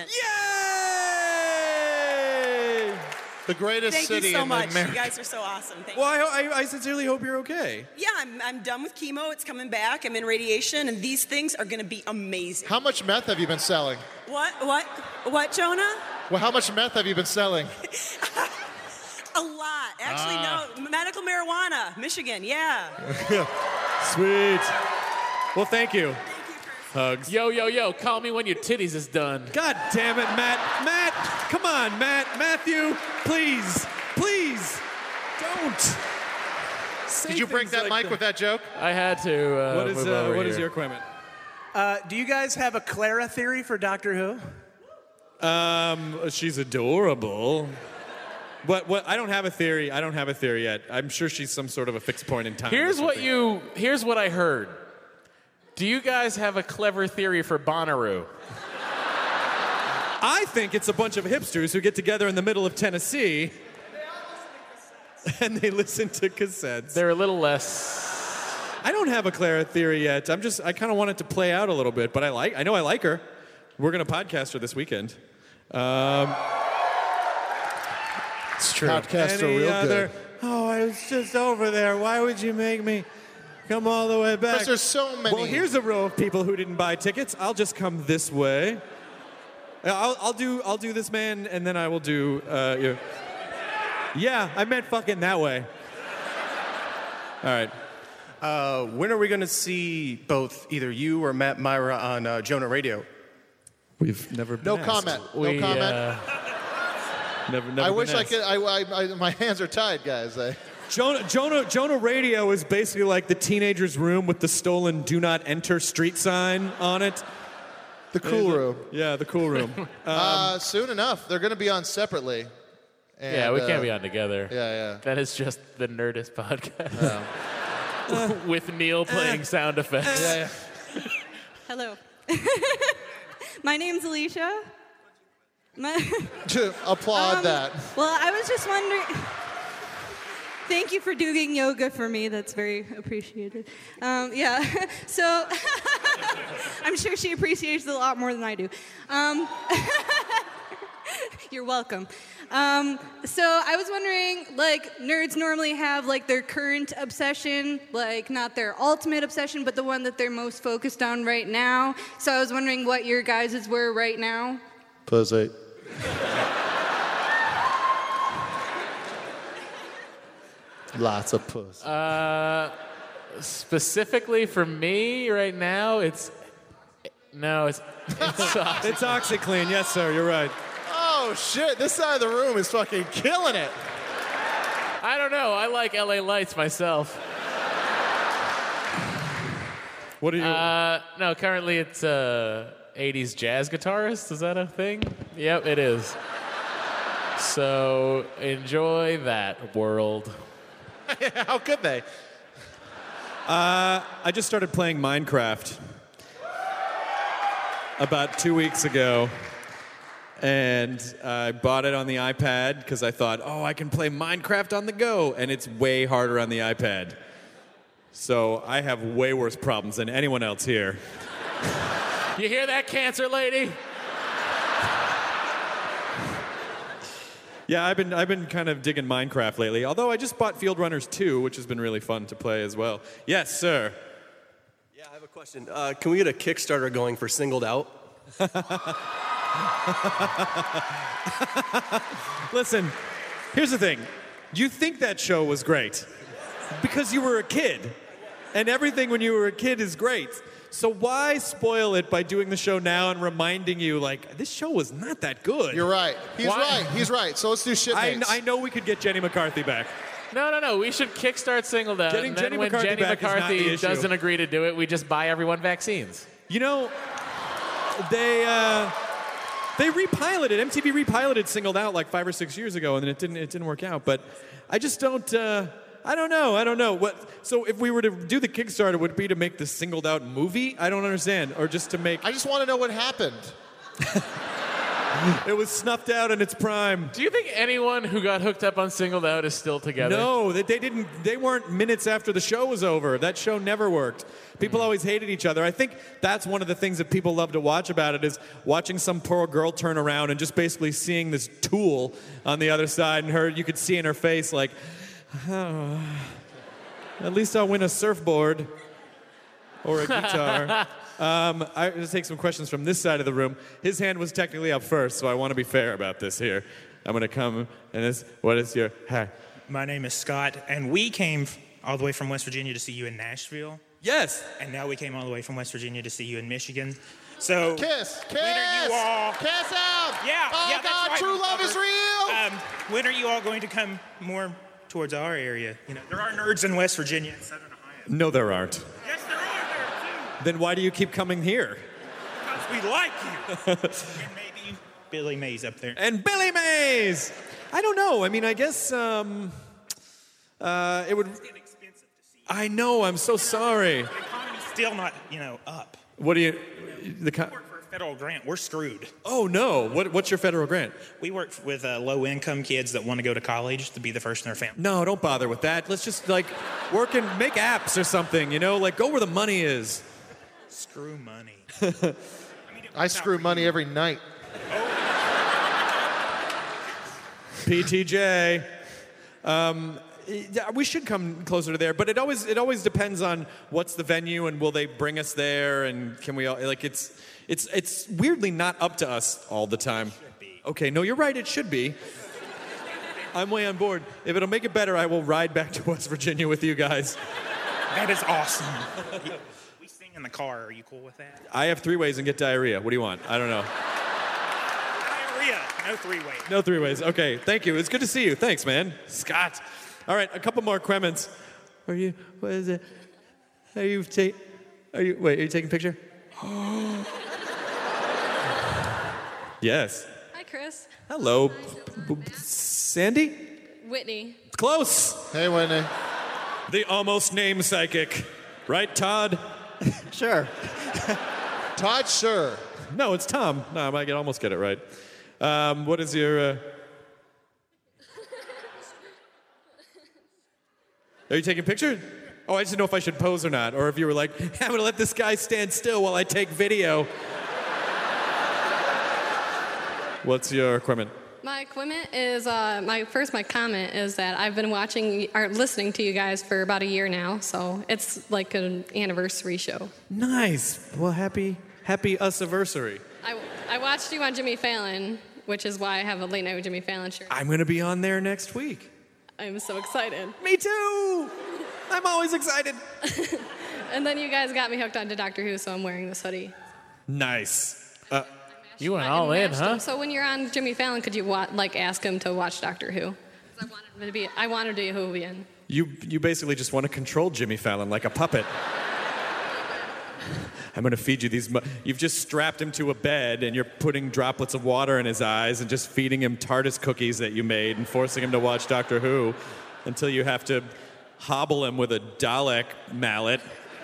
Speaker 9: Yay!
Speaker 7: The greatest
Speaker 14: Thank
Speaker 7: city
Speaker 14: you so
Speaker 7: in
Speaker 14: much.
Speaker 7: America.
Speaker 14: You guys are so awesome. Thank
Speaker 9: Well,
Speaker 14: you.
Speaker 9: I, I, I sincerely hope you're okay.
Speaker 14: Yeah, I'm, I'm done with chemo. It's coming back. I'm in radiation, and these things are going to be amazing.
Speaker 7: How much meth have you been selling?
Speaker 14: What? What? What, Jonah?
Speaker 7: Well, how much meth have you been selling?
Speaker 14: A lot. Actually,
Speaker 7: Ah.
Speaker 14: no. Medical marijuana, Michigan. Yeah.
Speaker 9: Sweet. Well, thank you. Hugs.
Speaker 8: Yo, yo, yo, call me when your titties is done.
Speaker 9: God damn it, Matt. Matt, come on, Matt. Matthew, please. Please. Don't. Say
Speaker 7: Did you break
Speaker 9: things
Speaker 7: that
Speaker 9: like
Speaker 7: mic with that joke?
Speaker 8: I had to uh,
Speaker 9: What is,
Speaker 8: move
Speaker 9: uh,
Speaker 8: over
Speaker 9: what
Speaker 8: here.
Speaker 9: is your equipment?
Speaker 15: Uh, do you guys have a Clara theory for Doctor Who?
Speaker 9: Um, she's adorable. What, what, I don't have a theory. I don't have a theory yet. I'm sure she's some sort of a fixed point in time. or
Speaker 8: Here's what
Speaker 9: something.
Speaker 8: you. Here's what I heard. Do you guys have a clever theory for Bonnaroo?
Speaker 9: I think it's a bunch of hipsters who get together in the middle of Tennessee and they listen to cassettes.
Speaker 8: They're a little less.
Speaker 9: I don't have a Clara theory yet. I'm just, I kind of want it to play out a little bit, but I like, I know I like her. We're going to podcast her this weekend. Um,
Speaker 7: it's true. Podcasts are
Speaker 9: Any
Speaker 7: real
Speaker 9: other,
Speaker 7: good.
Speaker 9: Oh, I was just over there. Why would you make me come all the way back?
Speaker 7: Because there's so many.
Speaker 9: Well, here's a row of people who didn't buy tickets. I'll just come this way. I'll, I'll do, I'll do this man, and then I will do. Uh, you. Yeah, I meant fucking that way. All right.
Speaker 16: Uh, when are we going to see both either you or Matt Myra on uh, Jonah Radio?
Speaker 9: We've never been
Speaker 7: No
Speaker 9: asked.
Speaker 7: comment. No
Speaker 8: We,
Speaker 7: comment.
Speaker 8: uh,
Speaker 9: Never, never
Speaker 7: I
Speaker 9: been
Speaker 7: wish I
Speaker 9: asked.
Speaker 7: could. I, I, I, my hands are tied, guys. I,
Speaker 9: Jonah, Jonah, Jonah Radio is basically like the teenager's room with the stolen "Do Not Enter" street sign on it.
Speaker 7: the cool room.
Speaker 9: Yeah, the cool room. Um,
Speaker 7: Uh, soon enough, they're going to be on separately. And,
Speaker 8: yeah, we
Speaker 7: uh,
Speaker 8: can't be on together.
Speaker 7: Yeah, yeah.
Speaker 8: That is just the Nerdist podcast. With Neil playing sound effects.
Speaker 7: Yeah, yeah.
Speaker 17: Hello. My name's Alicia. My
Speaker 7: To applaud
Speaker 17: Um,
Speaker 7: that.
Speaker 17: Well, I was just wondering. Thank you for doing yoga for me. That's very appreciated. Um, yeah, so I'm sure she appreciates it a lot more than I do. Um, you're welcome. Um, so I was wondering, like, nerds normally have, like, their current obsession, like, not their ultimate obsession, but the one that they're most focused on right now. So I was wondering what your guys's were right now.
Speaker 16: Pussy. Lots of puss.
Speaker 8: Uh, specifically for me right now, it's no, it's it's,
Speaker 5: it's OxyClean. Yes, sir. You're right.
Speaker 7: Oh shit! This side of the room is fucking killing it.
Speaker 8: I don't know. I like L A Lights myself.
Speaker 5: What are you?
Speaker 8: Uh, no, currently it's uh, eighties jazz guitarist. Is that a thing? Yep, it is. So enjoy that world.
Speaker 7: How could they?
Speaker 5: Uh, I just started playing Minecraft about two weeks ago, and I bought it on the iPad because I thought, oh, I can play Minecraft on the go, and it's way harder on the iPad. So I have way worse problems than anyone else here.
Speaker 8: You hear that, cancer lady?
Speaker 5: Yeah, I've been I've been kind of digging Minecraft lately. Although I just bought Field Runners two, which has been really fun to play as well. Yes, sir.
Speaker 18: Yeah, I have a question. Uh, can we get a Kickstarter going for Singled Out?
Speaker 5: Listen, here's the thing. You think that show was great because you were a kid, and everything when you were a kid is great. So why spoil it by doing the show now and reminding you, like, this show was not that good?
Speaker 7: You're right. He's
Speaker 5: Why?
Speaker 7: right. He's right. So let's do shitmates.
Speaker 5: I, I know we could get Jenny McCarthy back.
Speaker 8: No, no, no. We should kickstart Singled Out.
Speaker 5: Getting
Speaker 8: and then
Speaker 5: Jenny
Speaker 8: when
Speaker 5: McCarthy
Speaker 8: Jenny
Speaker 5: back is not the
Speaker 8: McCarthy
Speaker 5: issue.
Speaker 8: doesn't agree to do it, we just buy everyone vaccines.
Speaker 5: You know, they uh, they repiloted, M T V repiloted Singled Out like five or six years ago, and then it didn't it didn't work out. But I just don't. Uh, I don't know. I don't know. What? So if we were to do the Kickstarter, would it be to make the Singled Out movie? I don't understand. Or just to make...
Speaker 7: I just want to know what happened.
Speaker 5: It was snuffed out in its prime.
Speaker 8: Do you think anyone who got hooked up on Singled Out is still together?
Speaker 5: No, they, they didn't. They weren't minutes after the show was over. That show never worked. People always hated each other. I think that's one of the things that people love to watch about it is watching some poor girl turn around and just basically seeing this tool on the other side, and her, you could see in her face like, oh, at least I'll win a surfboard or a guitar. Um, I'm going to take some questions from this side of the room. His hand was technically up first, so I want to be fair about this here. I'm going to come, and this, what is your... Hi.
Speaker 19: My name is Scott, and we came all the way from West Virginia to see you in Nashville.
Speaker 5: Yes.
Speaker 19: And now we came all the way from West Virginia to see you in Michigan. So...
Speaker 7: Kiss! Kiss!
Speaker 19: When are you all...
Speaker 7: Kiss out!
Speaker 19: Yeah,
Speaker 7: oh,
Speaker 19: yeah,
Speaker 7: God,
Speaker 19: that's right,
Speaker 7: true love is real!
Speaker 19: Um, when are you all going to come more towards our area? You know, there are nerds in West Virginia and Southern Ohio.
Speaker 5: No, there aren't.
Speaker 19: Yes, there are there, too.
Speaker 5: Then why do you keep coming here?
Speaker 19: Because we like you. And maybe Billy Mays up there.
Speaker 5: And Billy Mays! I don't know. I mean, I guess um, uh, it would... I know. I'm so sorry.
Speaker 19: The economy's still not, you know, up.
Speaker 5: What do you... The co-
Speaker 19: For a federal grant, we're screwed.
Speaker 5: Oh, no. What, what's your federal grant?
Speaker 19: We work with uh, low-income kids that want to go to college to be the first in their family.
Speaker 5: No, don't bother with that. Let's just, like, work and make apps or something, you know? Like, go where the money is.
Speaker 19: Screw money.
Speaker 7: I screw money every night.
Speaker 5: P T J. Um, yeah, we should come closer to there, but it always it always depends on what's the venue and will they bring us there and can we all like it's it's it's weirdly not up to us all the time. Okay, no, you're right. It should be. I'm way on board. If it'll make it better, I will ride back to West Virginia with you guys.
Speaker 19: That is awesome. We sing in the car. Are you cool with that?
Speaker 5: I have three ways and get diarrhea. What do you want? I don't know.
Speaker 19: Diarrhea. No three ways.
Speaker 5: No three ways. Okay, thank you. It's good to see you. Thanks, man. Scott. All right, a couple more Cremens. Are you, what is it? Are you, ta- are you, wait, are you taking a picture? Yes.
Speaker 20: Hi, Chris.
Speaker 5: Hello. B- b- Sandy?
Speaker 20: Whitney.
Speaker 5: Close.
Speaker 7: Hey, Whitney.
Speaker 5: The almost name psychic. Right, Todd?
Speaker 18: Sure.
Speaker 7: Todd, sure.
Speaker 5: No, it's Tom. No, I might almost get it right. Um, what is your... Uh... Are you taking a picture? Oh, I just didn't know if I should pose or not, or if you were like, I'm going to let this guy stand still while I take video. What's your equipment?
Speaker 20: My equipment is, uh, my first, my comment is that I've been watching, or listening to you guys for about a year now, so it's like an anniversary show.
Speaker 5: Nice. Well, happy, happy us-anniversary.
Speaker 20: I, I watched you on Jimmy Fallon, which is why I have a Late Night with Jimmy Fallon shirt.
Speaker 5: I'm going to be on there next week.
Speaker 20: I'm so excited.
Speaker 5: Me too! I'm always excited.
Speaker 20: And then you guys got me hooked onto Doctor Who, so I'm wearing this hoodie.
Speaker 5: Nice. Uh,
Speaker 8: you went all in, huh?
Speaker 20: Him. So when you're on Jimmy Fallon, could you wa- like ask him to watch Doctor Who? 'Cause I wanted him to be. I wanted to be Whovian.
Speaker 5: You you basically just want to control Jimmy Fallon like a puppet. I'm going to feed you these. Mu- You've just strapped him to a bed and you're putting droplets of water in his eyes and just feeding him TARDIS cookies that you made and forcing him to watch Doctor Who until you have to hobble him with a Dalek mallet.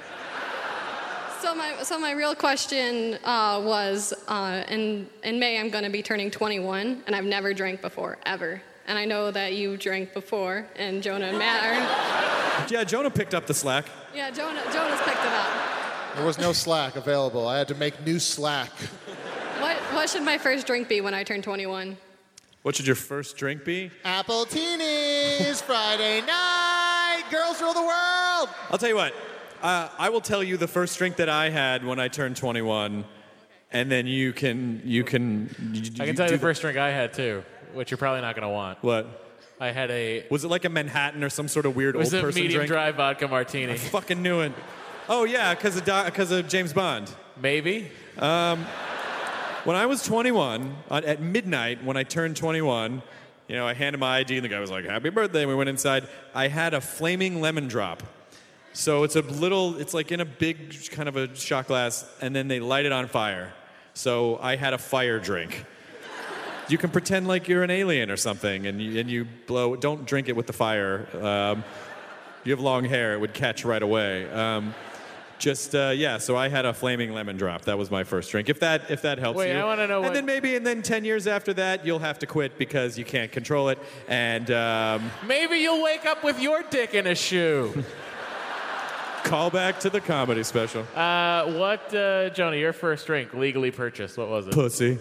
Speaker 20: So my so my real question uh, was, uh, in in May I'm going to be turning twenty-one, and I've never drank before ever. And I know that you drank before, and Jonah and Matt are.
Speaker 5: Yeah, Jonah picked up the slack.
Speaker 20: Yeah, Jonah Jonah's picked it up.
Speaker 7: There was no Slack available. I had to make new Slack.
Speaker 20: What what should my first drink be when I turn twenty-one?
Speaker 5: What should your first drink be?
Speaker 7: Apple Teenies, Friday night. Girls rule the world.
Speaker 5: I'll tell you what. Uh, I will tell you the first drink that I had when I turned twenty-one, and then you can you can. You,
Speaker 8: I can tell you the first drink I had too, which you're probably not going to want.
Speaker 5: What?
Speaker 8: I had a.
Speaker 5: Was it like a Manhattan or some sort of weird
Speaker 8: it
Speaker 5: old
Speaker 8: was a
Speaker 5: person
Speaker 8: medium
Speaker 5: drink?
Speaker 8: dry vodka martini.
Speaker 5: I fucking knew it. Oh yeah, because of because of James Bond.
Speaker 8: Maybe.
Speaker 5: Um, when I was twenty-one, on, at midnight, when I turned twenty-one, you know, I handed my I D, and the guy was like, "Happy birthday!" And we went inside. I had a flaming lemon drop. So it's a little, it's like in a big kind of a shot glass, and then they light it on fire. So I had a fire drink. You can pretend like you're an alien or something, and you, and you blow. Don't drink it with the fire. Um, you have long hair; it would catch right away. Um, just uh, yeah. So I had a flaming lemon drop. That was my first drink. If that if that helps
Speaker 8: Wait,
Speaker 5: you.
Speaker 8: I want to know.
Speaker 5: And
Speaker 8: what...
Speaker 5: then maybe, and then ten years after that, you'll have to quit because you can't control it. And um,
Speaker 8: maybe you'll wake up with your dick in a shoe.
Speaker 5: Call back to the comedy special.
Speaker 8: Uh, what, uh, Jonah, your first drink legally purchased, what was it?
Speaker 5: Pussy.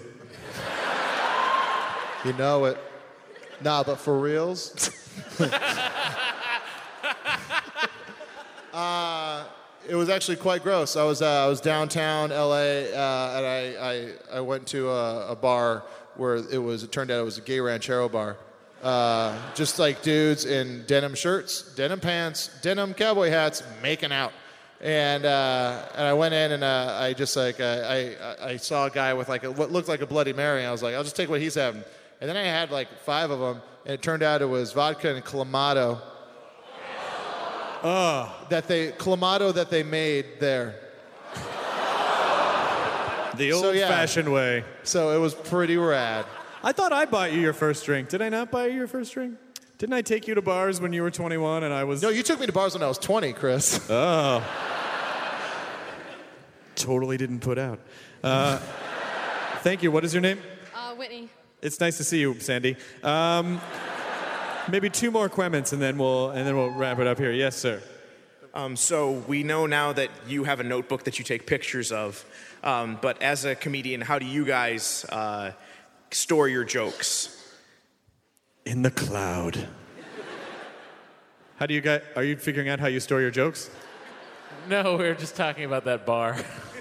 Speaker 7: You know it. Nah, but for reals. uh, it was actually quite gross. I was uh, I was downtown L A uh, and I, I I went to a, a bar where it was. It turned out it was a gay ranchero bar. Uh, just like dudes in denim shirts, denim pants, denim cowboy hats, making out. And uh, and I went in and uh, I just like uh, I I saw a guy with like a, what looked like a Bloody Mary. And I was like, I'll just take what he's having. And then I had like five of them, and it turned out it was vodka and clamato.
Speaker 5: Oh,
Speaker 7: that they clamato that they made there.
Speaker 5: The
Speaker 7: So, yeah.
Speaker 5: old-fashioned way.
Speaker 7: So it was pretty rad.
Speaker 5: I thought I bought you your first drink. Did I not buy you your first drink? Didn't I take you to bars when you were twenty-one and I was...
Speaker 7: No, you took me to bars when I was twenty, Chris.
Speaker 5: Oh. Totally didn't put out. Uh, thank you. What is your name?
Speaker 20: Uh, Whitney.
Speaker 5: It's nice to see you, Sandy. Um, maybe two more comments and then we'll and then we'll wrap it up here. Yes, sir.
Speaker 21: Um, so we know now that you have a notebook that you take pictures of. Um, but as a comedian, how do you guys uh, store your jokes?
Speaker 5: In the cloud. How do you guys... Are you figuring out how you store your jokes?
Speaker 8: No, we were just talking about that bar.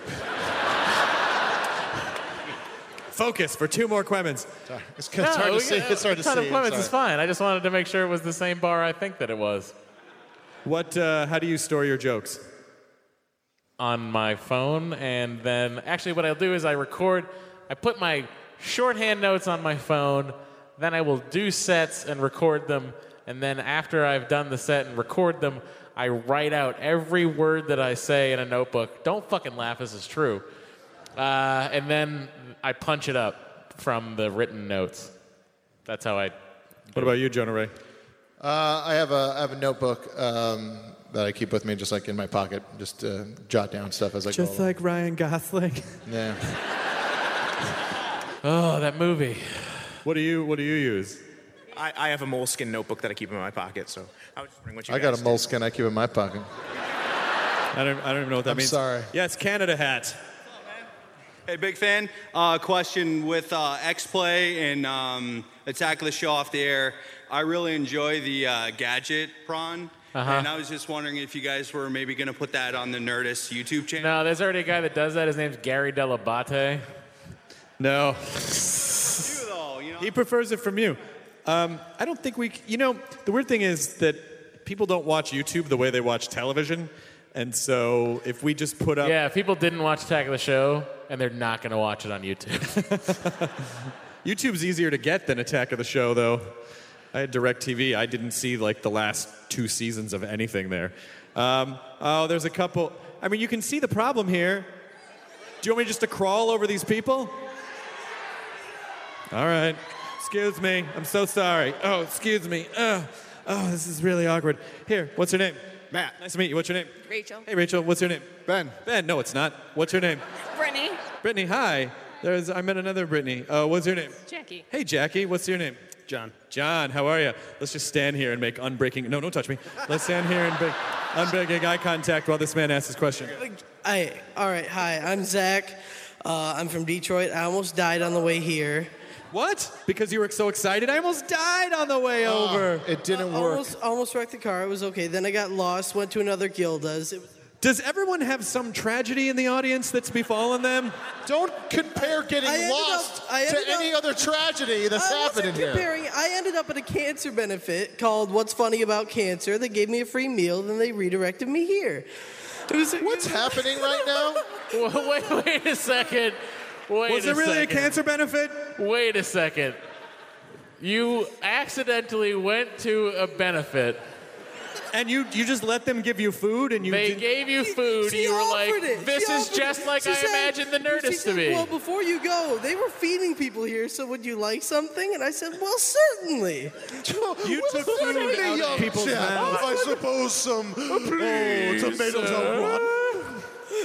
Speaker 5: Focus for two more Quemmons.
Speaker 7: Sorry. It's,
Speaker 8: No,
Speaker 7: it's hard
Speaker 8: we
Speaker 7: to see.
Speaker 8: got-
Speaker 7: It's hard to
Speaker 8: ton of
Speaker 7: see.
Speaker 8: Clemens
Speaker 7: I'm
Speaker 8: is
Speaker 7: sorry.
Speaker 8: fine. I just wanted to make sure it was the same bar I think that it was.
Speaker 5: What? Uh, how do you store your jokes?
Speaker 8: On my phone, and then actually what I'll do is I record, I put my shorthand notes on my phone, then I will do sets and record them, and then after I've done the set and record them, I write out every word that I say in a notebook. Don't fucking laugh, this is true. Uh, and then I punch it up from the written notes. That's how I...
Speaker 5: What about you, Jonah Ray?
Speaker 7: Uh, I have a I have a notebook um, that I keep with me, just like in my pocket, just to jot down stuff as I go.
Speaker 5: Just
Speaker 7: along.
Speaker 5: like Ryan Gosling.
Speaker 7: Yeah.
Speaker 8: Oh, that movie.
Speaker 5: What do you What do you use?
Speaker 21: I, I have a moleskin notebook that I keep in my pocket, so I was just wondering what you
Speaker 7: I
Speaker 21: guys
Speaker 7: got a moleskin I keep in my pocket.
Speaker 2: I don't, I don't even know what that
Speaker 7: I'm
Speaker 2: means.
Speaker 7: sorry.
Speaker 2: Yes, Canada hat.
Speaker 22: Hey, big fan. Uh, question with uh, X-Play and um, Attack of the Show off the air. I really enjoy the uh, gadget prawn.
Speaker 8: Uh-huh.
Speaker 22: And I was just wondering if you guys were maybe going to put that on the Nerdist YouTube channel.
Speaker 8: No, there's already a guy that does that. His name's Gary Delabate.
Speaker 2: No. He prefers it from you. Um, I don't think we, c- you know, the weird thing is that people don't watch YouTube the way they watch television. And so if we just put up.
Speaker 8: Yeah, if people didn't watch Attack of the Show, and they're not going to watch it on YouTube.
Speaker 2: YouTube's easier to get than Attack of the Show, though. I had DirecTV. I didn't see like the last two seasons of anything there. Um, oh, there's a couple. I mean, you can see the problem here. Do you want me just to crawl over these people? All right. Excuse me. I'm so sorry. Oh, excuse me. Oh, oh, this is really awkward. Here, what's your name?
Speaker 22: Matt.
Speaker 2: Nice to meet you. What's your name?
Speaker 23: Rachel.
Speaker 2: Hey, Rachel. What's your name?
Speaker 7: Ben.
Speaker 2: Ben. No, it's not. What's your name?
Speaker 23: Brittany.
Speaker 2: Brittany. Hi. There's. I met another Brittany. Uh, what's your name?
Speaker 23: Jackie.
Speaker 2: Hey, Jackie. What's your name?
Speaker 16: John.
Speaker 2: John. How are you? Let's just stand here and make unbreaking. No, don't touch me. Let's stand here and make unbreaking eye contact while this man asks his question.
Speaker 24: Hi. All right. Hi. I'm Zach. Uh, I'm from Detroit. I almost died on the way here.
Speaker 2: What? Because you were so excited? I almost died on the way
Speaker 24: Oh,
Speaker 2: over.
Speaker 7: It didn't
Speaker 24: Uh, Almost, almost wrecked the car. It was okay. Then I got lost. Went to another Gilda's. It was
Speaker 2: Does everyone have some tragedy in the audience that's befallen them?
Speaker 7: Don't compare getting
Speaker 24: I ended
Speaker 7: lost
Speaker 24: up- I
Speaker 7: to
Speaker 24: ended up-
Speaker 7: any other tragedy that's
Speaker 24: I
Speaker 7: happening
Speaker 24: wasn't
Speaker 7: here.
Speaker 24: comparing. I ended up at a cancer benefit called "What's Funny About Cancer." They gave me a free meal, then they redirected me here. It was,
Speaker 7: What's happening right now?
Speaker 8: wait, wait a second. Wait
Speaker 2: Was
Speaker 8: a
Speaker 2: it really
Speaker 8: second.
Speaker 2: a cancer benefit?
Speaker 8: Wait a second. You accidentally went to a benefit.
Speaker 2: And you you just let them give you food and you
Speaker 8: They
Speaker 2: didn't-
Speaker 8: gave you food.
Speaker 24: She
Speaker 8: you were like,
Speaker 24: offered it.
Speaker 8: this
Speaker 24: She
Speaker 8: is
Speaker 24: offered
Speaker 8: just
Speaker 24: it.
Speaker 8: like
Speaker 24: She
Speaker 8: I
Speaker 24: said-
Speaker 8: imagined the
Speaker 24: she
Speaker 8: Nerdist to
Speaker 24: said,
Speaker 8: be.
Speaker 24: Well, before you go, they were feeding people here, so would you like something? And I said, well, certainly.
Speaker 2: You took food out of people's mouths.
Speaker 7: I suppose some oh, tomatoes are rotten.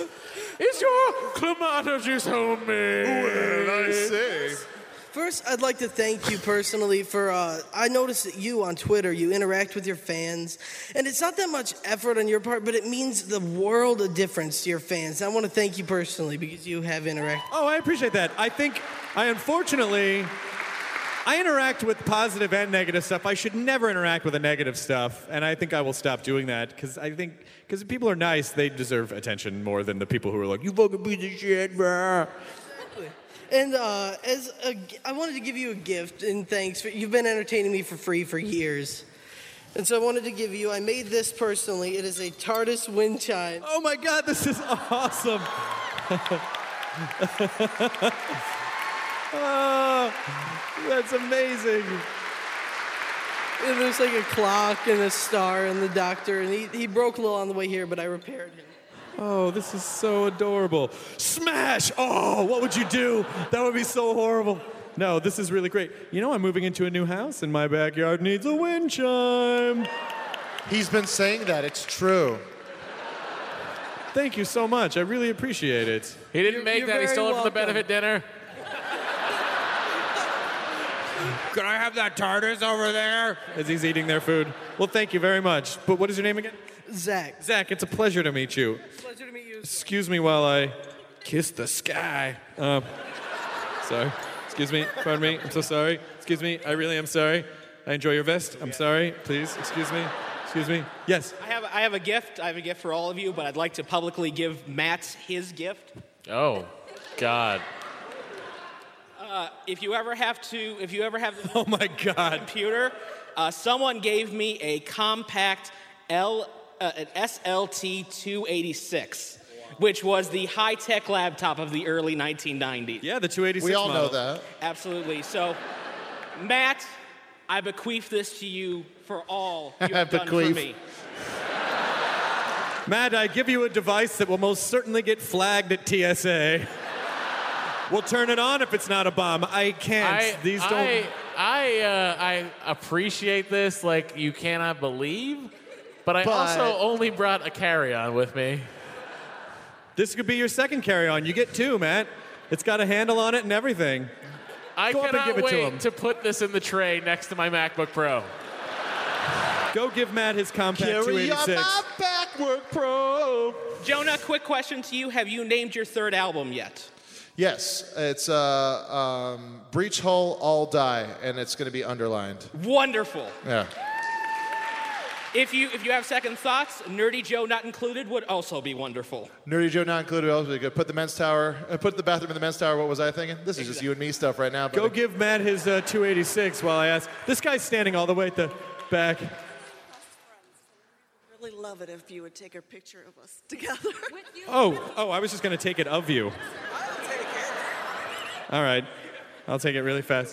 Speaker 8: Is your clamato juice homemade?
Speaker 7: Well, I say.
Speaker 24: First, I'd like to thank you personally for, uh, I noticed that you on Twitter, you interact with your fans, and it's not that much effort on your part, but it means the world of difference to your fans. And I want to thank you personally because you have interacted.
Speaker 2: Oh, I appreciate that. I think I unfortunately I interact with positive and negative stuff. I should never interact with the negative stuff, and I think I will stop doing that because I think because if people are nice, they deserve attention more than the people who are like, you fucking piece of shit, bruh.
Speaker 24: And uh, as a, I wanted to give you a gift and thanks for you've been entertaining me for free for years, and so I wanted to give you. I made this personally. It is a TARDIS wind chime.
Speaker 2: Oh my God, this is awesome! Oh, that's amazing.
Speaker 24: And there's like a clock and a star and the doctor, and he he broke a little on the way here, but I repaired him.
Speaker 2: Oh, this is so adorable. Smash! Oh, what would you do? That would be so horrible. No, this is really great. You know, I'm moving into a new house, and my backyard needs a wind chime.
Speaker 7: He's been saying that. It's true.
Speaker 2: Thank you so much. I really appreciate it.
Speaker 8: He didn't
Speaker 24: You're-
Speaker 8: make
Speaker 24: you're
Speaker 8: that. He
Speaker 24: very
Speaker 8: stole it from the
Speaker 24: welcome.
Speaker 8: benefit dinner.
Speaker 2: Can I have that TARDIS over there? As he's eating their food. Well, thank you very much. But what is your name again?
Speaker 24: Zach.
Speaker 2: Zach, it's a pleasure to meet you.
Speaker 24: Pleasure to meet you.
Speaker 2: Excuse me while I kiss the sky. Um, sorry. Excuse me. Pardon me. I'm so sorry. Excuse me. I really am sorry. I enjoy your vest. I'm sorry. Please. Excuse me. Excuse me. Yes.
Speaker 25: I have, I have a gift. I have a gift for all of you, but I'd like to publicly give Matt his gift.
Speaker 8: Oh, God.
Speaker 25: Uh, if you ever have to, if you ever have
Speaker 2: oh my God,
Speaker 25: computer, uh, someone gave me a compact L, uh, an S L T two eighty-six, which was the high-tech laptop of the early nineteen nineties.
Speaker 2: Yeah, the two eighty-six
Speaker 7: We all
Speaker 2: model.
Speaker 7: know that.
Speaker 25: Absolutely. So, Matt, I bequeath this to you for all you have done for
Speaker 7: Bequeath.
Speaker 25: me.
Speaker 2: Matt, I give you a device that will most certainly get flagged at T S A. We'll turn it on if it's not a bomb. I can't.
Speaker 8: I,
Speaker 2: These don't.
Speaker 8: I, I, uh, I appreciate this like you cannot believe, but I
Speaker 2: But-
Speaker 8: also only brought a carry-on with me.
Speaker 2: This could be your second carry-on. You get two, Matt. It's got a handle on it and everything.
Speaker 8: I
Speaker 2: Go up and
Speaker 8: cannot
Speaker 2: give it to
Speaker 8: wait
Speaker 2: him.
Speaker 8: to put this in the tray next to my MacBook Pro.
Speaker 2: Go give Matt his compact two
Speaker 7: Carry on
Speaker 2: eighty-six.
Speaker 7: my backwork pro.
Speaker 25: Jonah, quick question to you. Have you named your third album yet?
Speaker 7: Yes, it's uh, um, Breach Hull, All Die, and it's going to be underlined.
Speaker 25: Wonderful.
Speaker 7: Yeah.
Speaker 25: If you if you have second thoughts, Nerdy Joe Not Included would also be wonderful.
Speaker 7: Nerdy Joe Not Included, also be good. Put the men's tower, uh, put the bathroom in the men's tower. What was I thinking? This is just you and me stuff right now.
Speaker 2: Go
Speaker 7: buddy.
Speaker 2: give Matt his uh, two eighty-six while I ask. This guy's standing all the way at the back.
Speaker 1: Really love it if you would take a picture of us together.
Speaker 2: Oh, oh, I was just going to take it of you.
Speaker 1: I'll take it.
Speaker 2: All right. I'll take it really fast.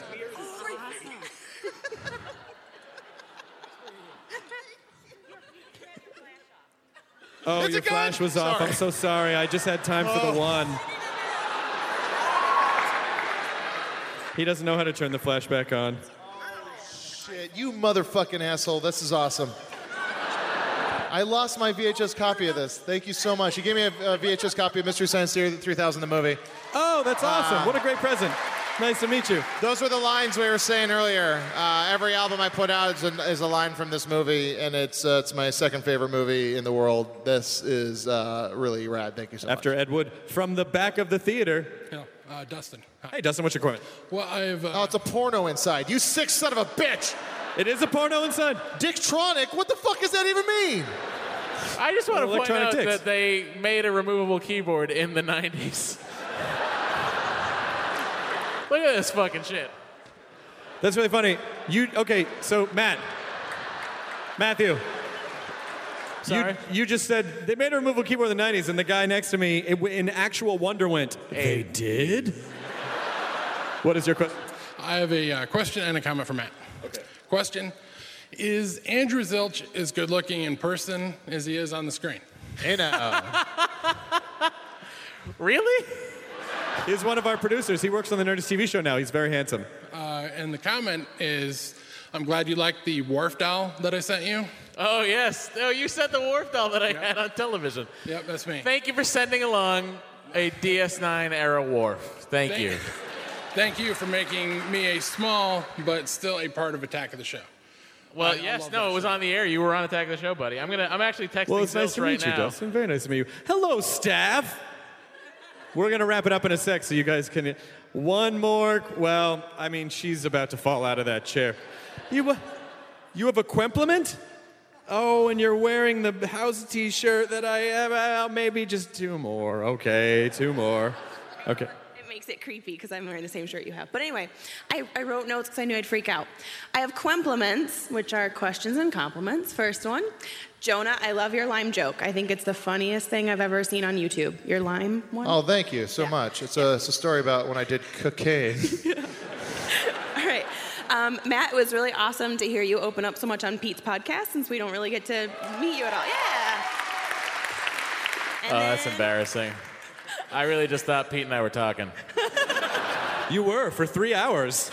Speaker 2: Oh,
Speaker 7: It's
Speaker 2: your
Speaker 7: a gun!
Speaker 2: flash was off.
Speaker 7: Sorry.
Speaker 2: I'm so sorry. I just had time for the
Speaker 7: Oh.
Speaker 2: one. He doesn't know how to turn the flash back on.
Speaker 7: Shit, you motherfucking asshole. This is awesome. I lost my V H S copy of this. Thank you so much. You gave me a, a V H S copy of Mystery Science Theater three thousand, the movie.
Speaker 2: Oh, that's awesome.
Speaker 7: Uh,
Speaker 2: What a great present. Nice to meet you.
Speaker 7: Those were the lines we were saying earlier. Uh, every album I put out is a, is a line from this movie, and it's uh, it's my second favorite movie in the world. This is uh, really rad. Thank you so
Speaker 2: After Ed Wood, from the back of the theater.
Speaker 3: Yeah, uh, Dustin.
Speaker 2: Hey, Dustin, what's your comment?
Speaker 3: Well, I've. Uh,
Speaker 7: Oh, it's a porno inside. You sick son of a bitch.
Speaker 2: It is a porno inside.
Speaker 7: Dicktronic? What the fuck does that even mean?
Speaker 8: I just want to point
Speaker 2: Electronic
Speaker 8: out
Speaker 2: dicks.
Speaker 8: that they made a removable keyboard in the nineties. Look at this fucking shit.
Speaker 2: That's really funny. You okay? So Matt, Matthew,
Speaker 8: Sorry?
Speaker 2: You, you just said they made a removable keyboard in the nineties, and the guy next to me, it, in actual wonder, went, "They did." What is your question?
Speaker 3: I have a uh, question and a comment for Matt. Okay. Question: Is Andrew Zilch as good looking in person as he is on the screen?
Speaker 7: Hey now.
Speaker 8: Really?
Speaker 2: He's one of our producers. He works on the Nerdist T V show now. He's very handsome.
Speaker 3: Uh, and the comment is, I'm glad you liked the Wharf doll that I sent you.
Speaker 8: Oh, yes. Oh, you sent the Wharf doll that I had on television.
Speaker 3: Yep, that's me.
Speaker 8: Thank you for sending along a D S nine era Wharf. Thank,
Speaker 3: Thank
Speaker 8: you.
Speaker 3: you. Thank you for making me a small but still a part of Attack of the Show.
Speaker 8: Well,
Speaker 3: I- I
Speaker 8: yes,
Speaker 3: love
Speaker 8: no,
Speaker 3: that
Speaker 8: it was
Speaker 3: show.
Speaker 8: on the air. You were on Attack of the Show, buddy. I'm gonna. I'm actually texting
Speaker 2: Well, it's nice
Speaker 8: Zilch
Speaker 2: to
Speaker 8: right
Speaker 2: meet you,
Speaker 8: now.
Speaker 2: Dustin. Very nice to meet you. Hello, staff. We're gonna wrap it up in a sec, so you guys can. One more. Well, I mean, she's about to fall out of that chair. You, uh, you have a compliment? Oh, and you're wearing the house T-shirt that I have. Well, maybe just two more. Okay, two more. Okay.
Speaker 14: It makes it creepy because I'm wearing the same shirt you have. But anyway, I, I wrote notes because I knew I'd freak out. I have compliments, which are questions and compliments. First one, Jonah, I love your lime joke. I think it's the funniest thing I've ever seen on YouTube. Your lime one?
Speaker 7: Oh, thank you so much. It's a, it's a story about when I did cocaine.
Speaker 14: All right. Um, Matt, it was really awesome to hear you open up so much on Pete's podcast since we don't really get to meet you at all. Yeah.
Speaker 8: Oh, that's embarrassing. I really just thought Pete and I were talking.
Speaker 2: You were for three hours.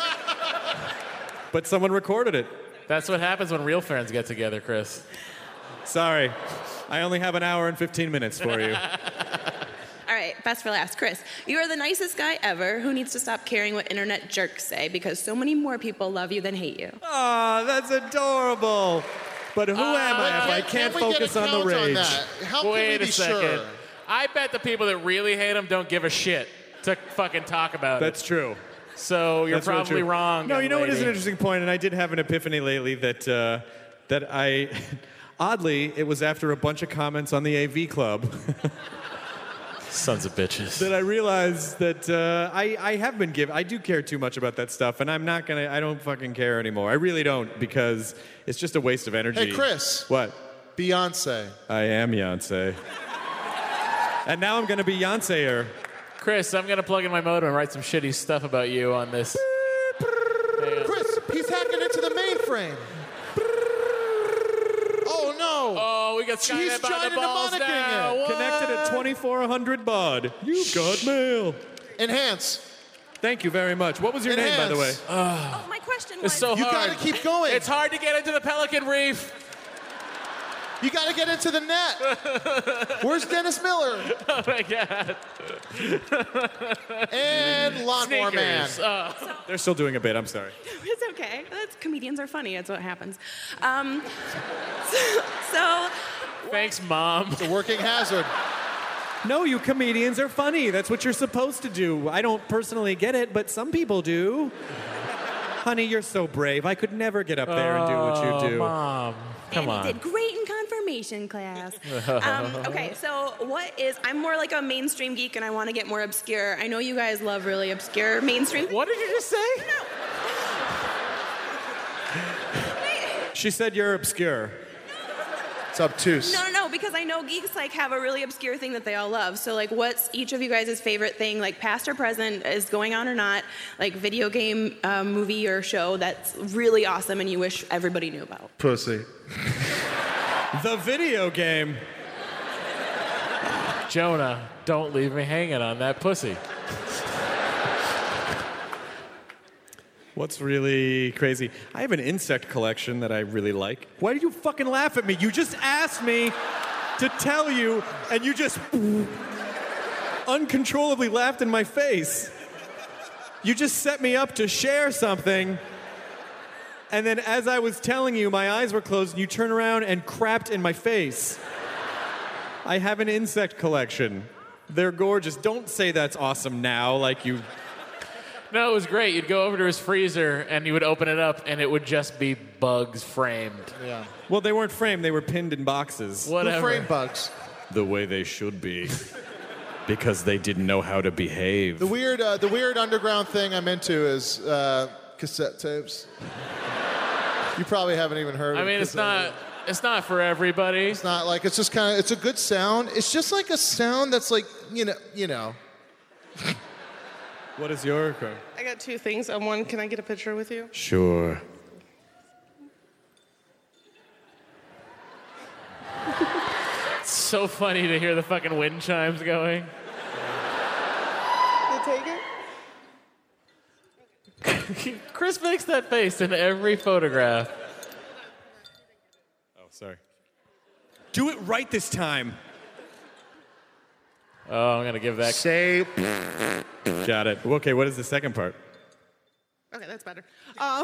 Speaker 2: But someone recorded it.
Speaker 8: That's what happens when real friends get together, Chris.
Speaker 2: Sorry. I only have an hour and fifteen minutes for you.
Speaker 14: All right, best for last. Chris, you are the nicest guy ever who needs to stop caring what internet jerks say because so many more people love you than hate you.
Speaker 2: Aw, that's adorable. But who am I if I can't
Speaker 7: Can we get a
Speaker 2: focus on the
Speaker 7: count on
Speaker 2: rage?
Speaker 7: that? How can
Speaker 8: Wait
Speaker 7: we
Speaker 8: a
Speaker 7: be
Speaker 8: second.
Speaker 7: sure?
Speaker 8: I bet the people that really hate him don't give a shit to fucking talk about
Speaker 2: That's
Speaker 8: it.
Speaker 2: true.
Speaker 8: So you're
Speaker 2: That's really
Speaker 8: probably
Speaker 2: true.
Speaker 8: wrong.
Speaker 2: No,
Speaker 8: young
Speaker 2: you know what is an
Speaker 8: lady.
Speaker 2: interesting point, and I did have an epiphany lately that uh, that I, oddly, it was after a bunch of comments on the A V Club
Speaker 8: Sons of bitches.
Speaker 2: that I realized that uh, I I have been given. I do care too much about that stuff, and I'm not gonna. I don't fucking care anymore. I really don't because it's just a waste of energy.
Speaker 7: Hey, Chris.
Speaker 2: What?
Speaker 7: Beyonce.
Speaker 2: I am Beyonce. And now I'm gonna be Beyonce-er.
Speaker 8: Chris, I'm gonna plug in my modem and write some shitty stuff about you on this.
Speaker 7: Chris, he's hacking into the mainframe. Oh no!
Speaker 8: Oh, we got
Speaker 7: He's
Speaker 8: Skynet behind
Speaker 7: trying
Speaker 8: the
Speaker 7: to
Speaker 8: balls
Speaker 7: monicking
Speaker 8: now.
Speaker 7: it.
Speaker 8: What?
Speaker 2: Connected at twenty-four hundred baud. You've got mail.
Speaker 7: Enhance.
Speaker 2: Thank you very much. What was your name, by the way?
Speaker 7: Enhance.
Speaker 14: Oh, my question
Speaker 8: It's
Speaker 14: was...
Speaker 8: so
Speaker 7: You
Speaker 8: hard.
Speaker 7: gotta keep going.
Speaker 8: It's hard to get into the Pelican Reef.
Speaker 7: You got to get into the net. Where's Dennis Miller?
Speaker 8: Oh my God.
Speaker 7: And Lawnmower Man.
Speaker 8: Sneakers. Oh.
Speaker 2: They're still doing a bit. I'm sorry.
Speaker 4: It's okay. That's, comedians are funny. That's what happens. Um, so, so
Speaker 8: Thanks, Mom.
Speaker 7: It's a working hazard.
Speaker 2: No, you comedians are funny. That's what you're supposed to do. I don't personally get it, but some people do. Honey, you're so brave. I could never get up there and do what you do.
Speaker 8: Oh, Mom. Come
Speaker 4: and
Speaker 8: on.
Speaker 4: he did great in confirmation class. um, okay, so what is? I'm more like a mainstream geek, and I want to get more obscure. I know you guys love really obscure mainstream.
Speaker 8: What did you just say?
Speaker 4: No.
Speaker 2: She said you're obscure.
Speaker 7: It's obtuse.
Speaker 4: No, no, no, because I know geeks like have a really obscure thing that they all love. So like, what's each of you guys' favorite thing, like past or present, is going on or not, like video game, uh, movie, or show that's really awesome and you wish everybody knew about?
Speaker 7: Pussy.
Speaker 2: The video game.
Speaker 8: Jonah, don't leave me hanging on that pussy.
Speaker 2: What's really crazy? I have an insect collection that I really like. Why did you fucking laugh at me? You just asked me to tell you, and you just uncontrollably laughed in my face. You just set me up to share something, and then as I was telling you, my eyes were closed, and you turn around and crapped in my face. I have an insect collection. They're gorgeous. Don't say that's awesome now, like you...
Speaker 8: No, it was great. You'd go over to his freezer and you would open it up and it would just be bugs framed.
Speaker 7: Yeah.
Speaker 2: Well, they weren't framed. They were pinned in boxes.
Speaker 8: Whatever.
Speaker 7: Who framed bugs?
Speaker 2: The way they should be. Because they didn't know how to behave.
Speaker 7: The weird, uh, the weird underground thing I'm into is uh, cassette tapes. You probably haven't even heard
Speaker 8: I
Speaker 7: of
Speaker 8: mean, it's
Speaker 7: cassette
Speaker 8: not, it's not for everybody.
Speaker 7: It's not like, it's just kind of, it's a good sound. It's just like a sound that's like, you know, you know.
Speaker 2: What is your code?
Speaker 6: I got two things. Um, one, can I get a picture with you?
Speaker 2: Sure.
Speaker 8: It's so funny to hear the fucking wind chimes going.
Speaker 6: You take it?
Speaker 8: Chris makes that face in every photograph.
Speaker 2: Oh, sorry. Do it right this time.
Speaker 8: Oh, I'm going to give that...
Speaker 7: Say...
Speaker 2: Got it. Okay, what is the second part?
Speaker 6: Okay, that's better. Um,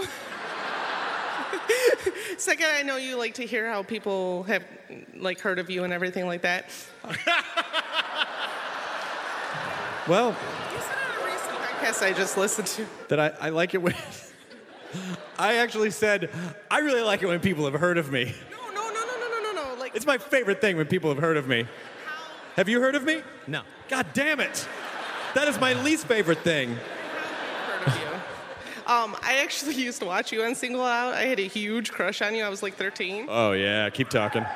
Speaker 6: second, I know you like to hear how people have like heard of you and everything like that.
Speaker 2: Well...
Speaker 6: You said on a recent podcast I just listened to.
Speaker 2: That I, I like it when... I actually said, I really like it when people have heard of me.
Speaker 6: No, no, no, no, no, no, no, no. Like,
Speaker 2: It's my favorite thing when people have heard of me. Have you heard of me?
Speaker 15: No.
Speaker 2: God damn it. That is my least favorite thing.
Speaker 6: heard of you. Um, I actually used to watch you on Single Out. I had a huge crush on you. I was like thirteen.
Speaker 2: Oh, yeah. Keep talking.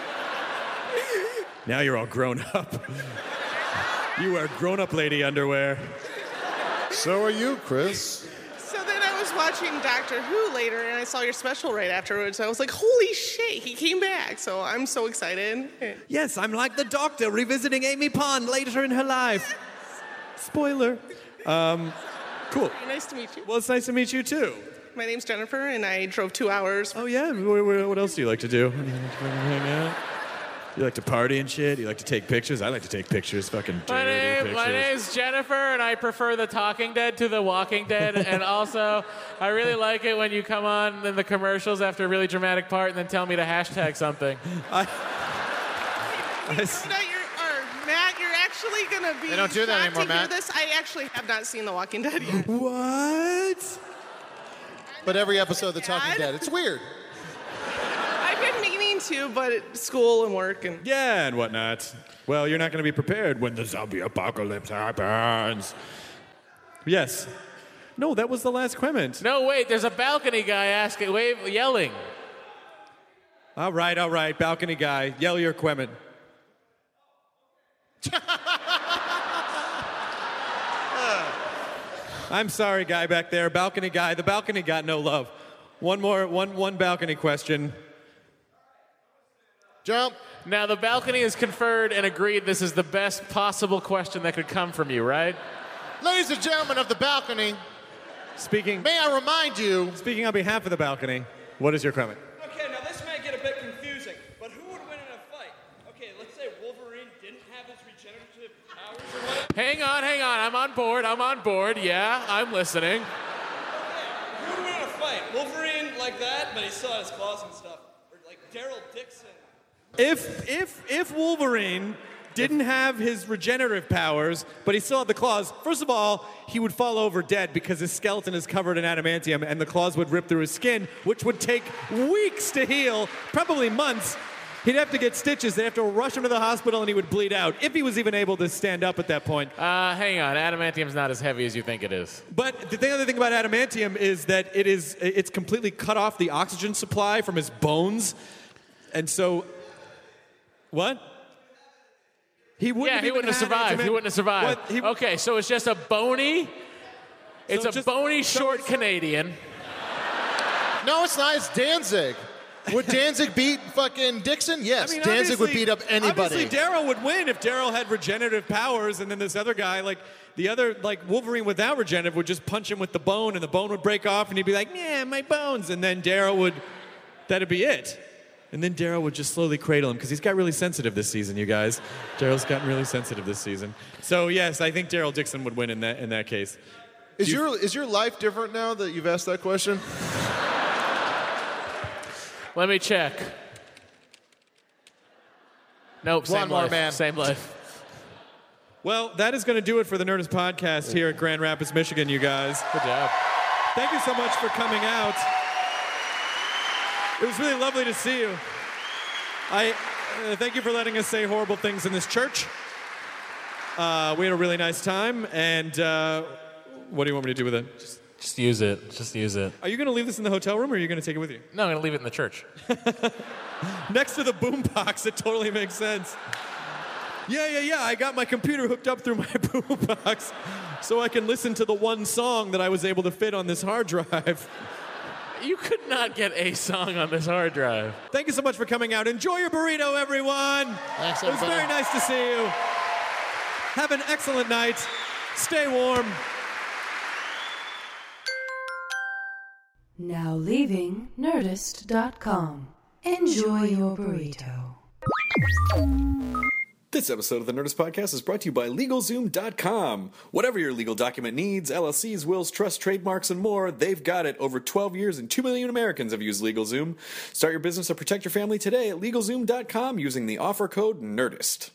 Speaker 2: Now you're all grown up. You wear grown-up lady underwear.
Speaker 7: So are you, Chris.
Speaker 6: So then I was watching Doctor Who later, and I saw your special right afterwards. I was like, holy shit, he came back. So I'm so excited.
Speaker 2: Yes, I'm like the Doctor revisiting Amy Pond later in her life. Spoiler. Um, cool.
Speaker 6: Nice to meet you.
Speaker 2: Well, it's nice to meet you, too.
Speaker 6: My name's Jennifer, and I drove two hours.
Speaker 2: Oh, yeah? What, what else do you like to do? Hang out? You like to party and shit? You like to take pictures? I like to take pictures. Fucking dirty
Speaker 8: My name,
Speaker 2: pictures.
Speaker 8: my name's Jennifer, and I prefer The Talking Dead to The Walking Dead. And also, I really like it when you come on in the commercials after a really dramatic part and then tell me to hashtag something.
Speaker 2: I,
Speaker 6: I, s- you're, or, Matt, you're actually gonna be
Speaker 7: They don't do that
Speaker 6: shocked
Speaker 7: anymore,
Speaker 6: to hear
Speaker 7: Matt.
Speaker 6: This. I actually have not seen The Walking Dead yet.
Speaker 2: What?
Speaker 7: But every episode of The Talking Dead, it's weird.
Speaker 6: I've been meaning to, but at school and work and.
Speaker 2: Yeah, and whatnot. Well, you're not going to be prepared when the zombie apocalypse happens. Yes. No, that was the last Quement.
Speaker 8: No, wait, there's a balcony guy asking, wave, yelling.
Speaker 2: All right, all right, balcony guy. Yell your Quement. I'm sorry, guy back there. Balcony guy. The balcony got no love. One more, one, one balcony question.
Speaker 7: Jump.
Speaker 8: Now, the balcony has conferred and agreed this is the best possible question that could come from you, right?
Speaker 7: Ladies and gentlemen of the balcony,
Speaker 2: Speaking,
Speaker 7: may I remind you,
Speaker 2: speaking on behalf of the balcony, what is your comment?
Speaker 1: Okay, now this may get a bit confusing, but who would win
Speaker 10: Okay, let's say Wolverine didn't have his regenerative powers or what?
Speaker 8: Hang on, hang on. I'm on board. I'm on board. Yeah, I'm listening.
Speaker 10: Who would win a fight? Wolverine like that, but he still had his claws and stuff. Or like Daryl Dixon.
Speaker 2: If if if Wolverine didn't have his regenerative powers, but he still had the claws, first of all, he would fall over dead because his skeleton is covered in adamantium and the claws would rip through his skin, which would take weeks to heal, probably months. He'd have to get stitches. They'd have to rush him to the hospital and he would bleed out, if he was even able to stand up at that point.
Speaker 8: Uh, hang on. Adamantium's not as heavy as you think it is.
Speaker 2: But the other thing about adamantium is that it is it's completely cut off the oxygen supply from his bones. And so, what? He wouldn't
Speaker 8: yeah,
Speaker 2: have
Speaker 8: he
Speaker 2: even
Speaker 8: wouldn't have
Speaker 2: had
Speaker 8: survived.
Speaker 2: adamant-
Speaker 8: He wouldn't have survived.
Speaker 2: What? He-
Speaker 8: okay, so it's just a bony. It's
Speaker 2: So
Speaker 8: a
Speaker 2: just-
Speaker 8: bony, short Canadian.
Speaker 7: No, it's not. It's Danzig. Would Danzig beat fucking Dixon? Yes,
Speaker 2: I mean,
Speaker 7: Danzig would
Speaker 2: obviously-
Speaker 7: beat up anybody.
Speaker 2: Obviously, Daryl would win if Daryl had regenerative powers, and then this other guy, like the other, like Wolverine without regenerative, would just punch him with the bone, and the bone would break off, and he'd be like, "Yeah, my bones," and then Daryl would, that'd be it. And then Daryl would just slowly cradle him because he's got really sensitive this season, you guys. Daryl's gotten really sensitive this season. So yes, I think Daryl Dixon would win in that in that case.
Speaker 7: Is
Speaker 2: You-
Speaker 7: your is your life different now that you've asked that question?
Speaker 8: Let me check. Nope,
Speaker 7: One
Speaker 8: same
Speaker 7: more,
Speaker 8: life.
Speaker 7: man.
Speaker 8: Same life.
Speaker 2: Well, that is going to do it for the Nerdist Podcast here at Grand Rapids, Michigan, you guys.
Speaker 8: Good job.
Speaker 2: Thank you so much for coming out. It was really lovely to see you. I uh, thank you for letting us say horrible things in this church. Uh, we had a really nice time, and uh, what do you want me to do with it? Just,
Speaker 8: Just use it. Just use it.
Speaker 2: are you going to leave this in the hotel room, or are you going to take it with you?
Speaker 8: No, I'm going to leave it in the church.
Speaker 2: Next to the boombox, it totally makes sense. Yeah, yeah, yeah. I got my computer hooked up through my boombox so I can listen to the one song that I was able to fit on this hard drive.
Speaker 8: You could not get a song on this hard drive.
Speaker 2: Thank you so much for coming out. Enjoy your burrito, everyone.
Speaker 7: Thanks,
Speaker 2: It was
Speaker 7: everybody.
Speaker 2: very nice to see you. Have an excellent night. Stay warm.
Speaker 11: Now leaving Nerdist dot com. Enjoy your burrito.
Speaker 5: This episode of the Nerdist Podcast is brought to you by LegalZoom dot com. Whatever your legal document needs, L L Cs, wills, trusts, trademarks, and more, they've got it. Over twelve years and two million Americans have used LegalZoom. Start your business or protect your family today at LegalZoom dot com using the offer code NERDIST.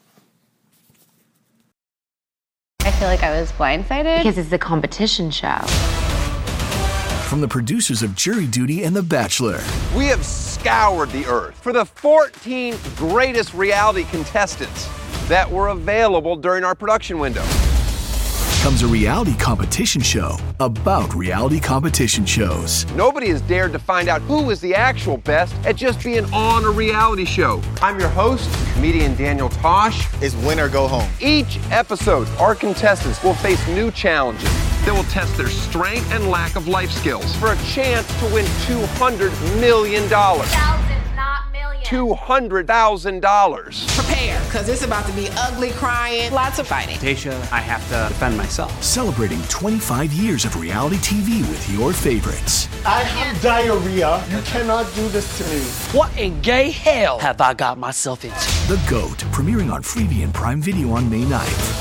Speaker 12: I feel like I was blindsided because it's a competition show.
Speaker 13: From the producers of Jury Duty and The Bachelor.
Speaker 23: We have scoured the earth for the fourteen greatest reality contestants that were available during our production window.
Speaker 13: Comes a reality competition show about reality competition shows.
Speaker 23: Nobody has dared to find out who is the actual best at just being on a reality show. I'm your host, comedian Daniel Tosh.
Speaker 26: Is win or go home.
Speaker 23: Each episode, our contestants will face new challenges that will test their strength and lack of life skills for a chance to win two hundred million dollars.
Speaker 12: Thousands, not millions.
Speaker 23: two hundred thousand dollars.
Speaker 27: Prepare, because it's about to be ugly crying, lots of fighting.
Speaker 28: Tasha, I have to defend myself.
Speaker 13: Celebrating twenty-five years of reality T V with your favorites.
Speaker 29: I have diarrhea. You cannot do this to me.
Speaker 28: What in gay hell have I got myself into?
Speaker 13: The GOAT, premiering on Freevee and Prime Video on May ninth.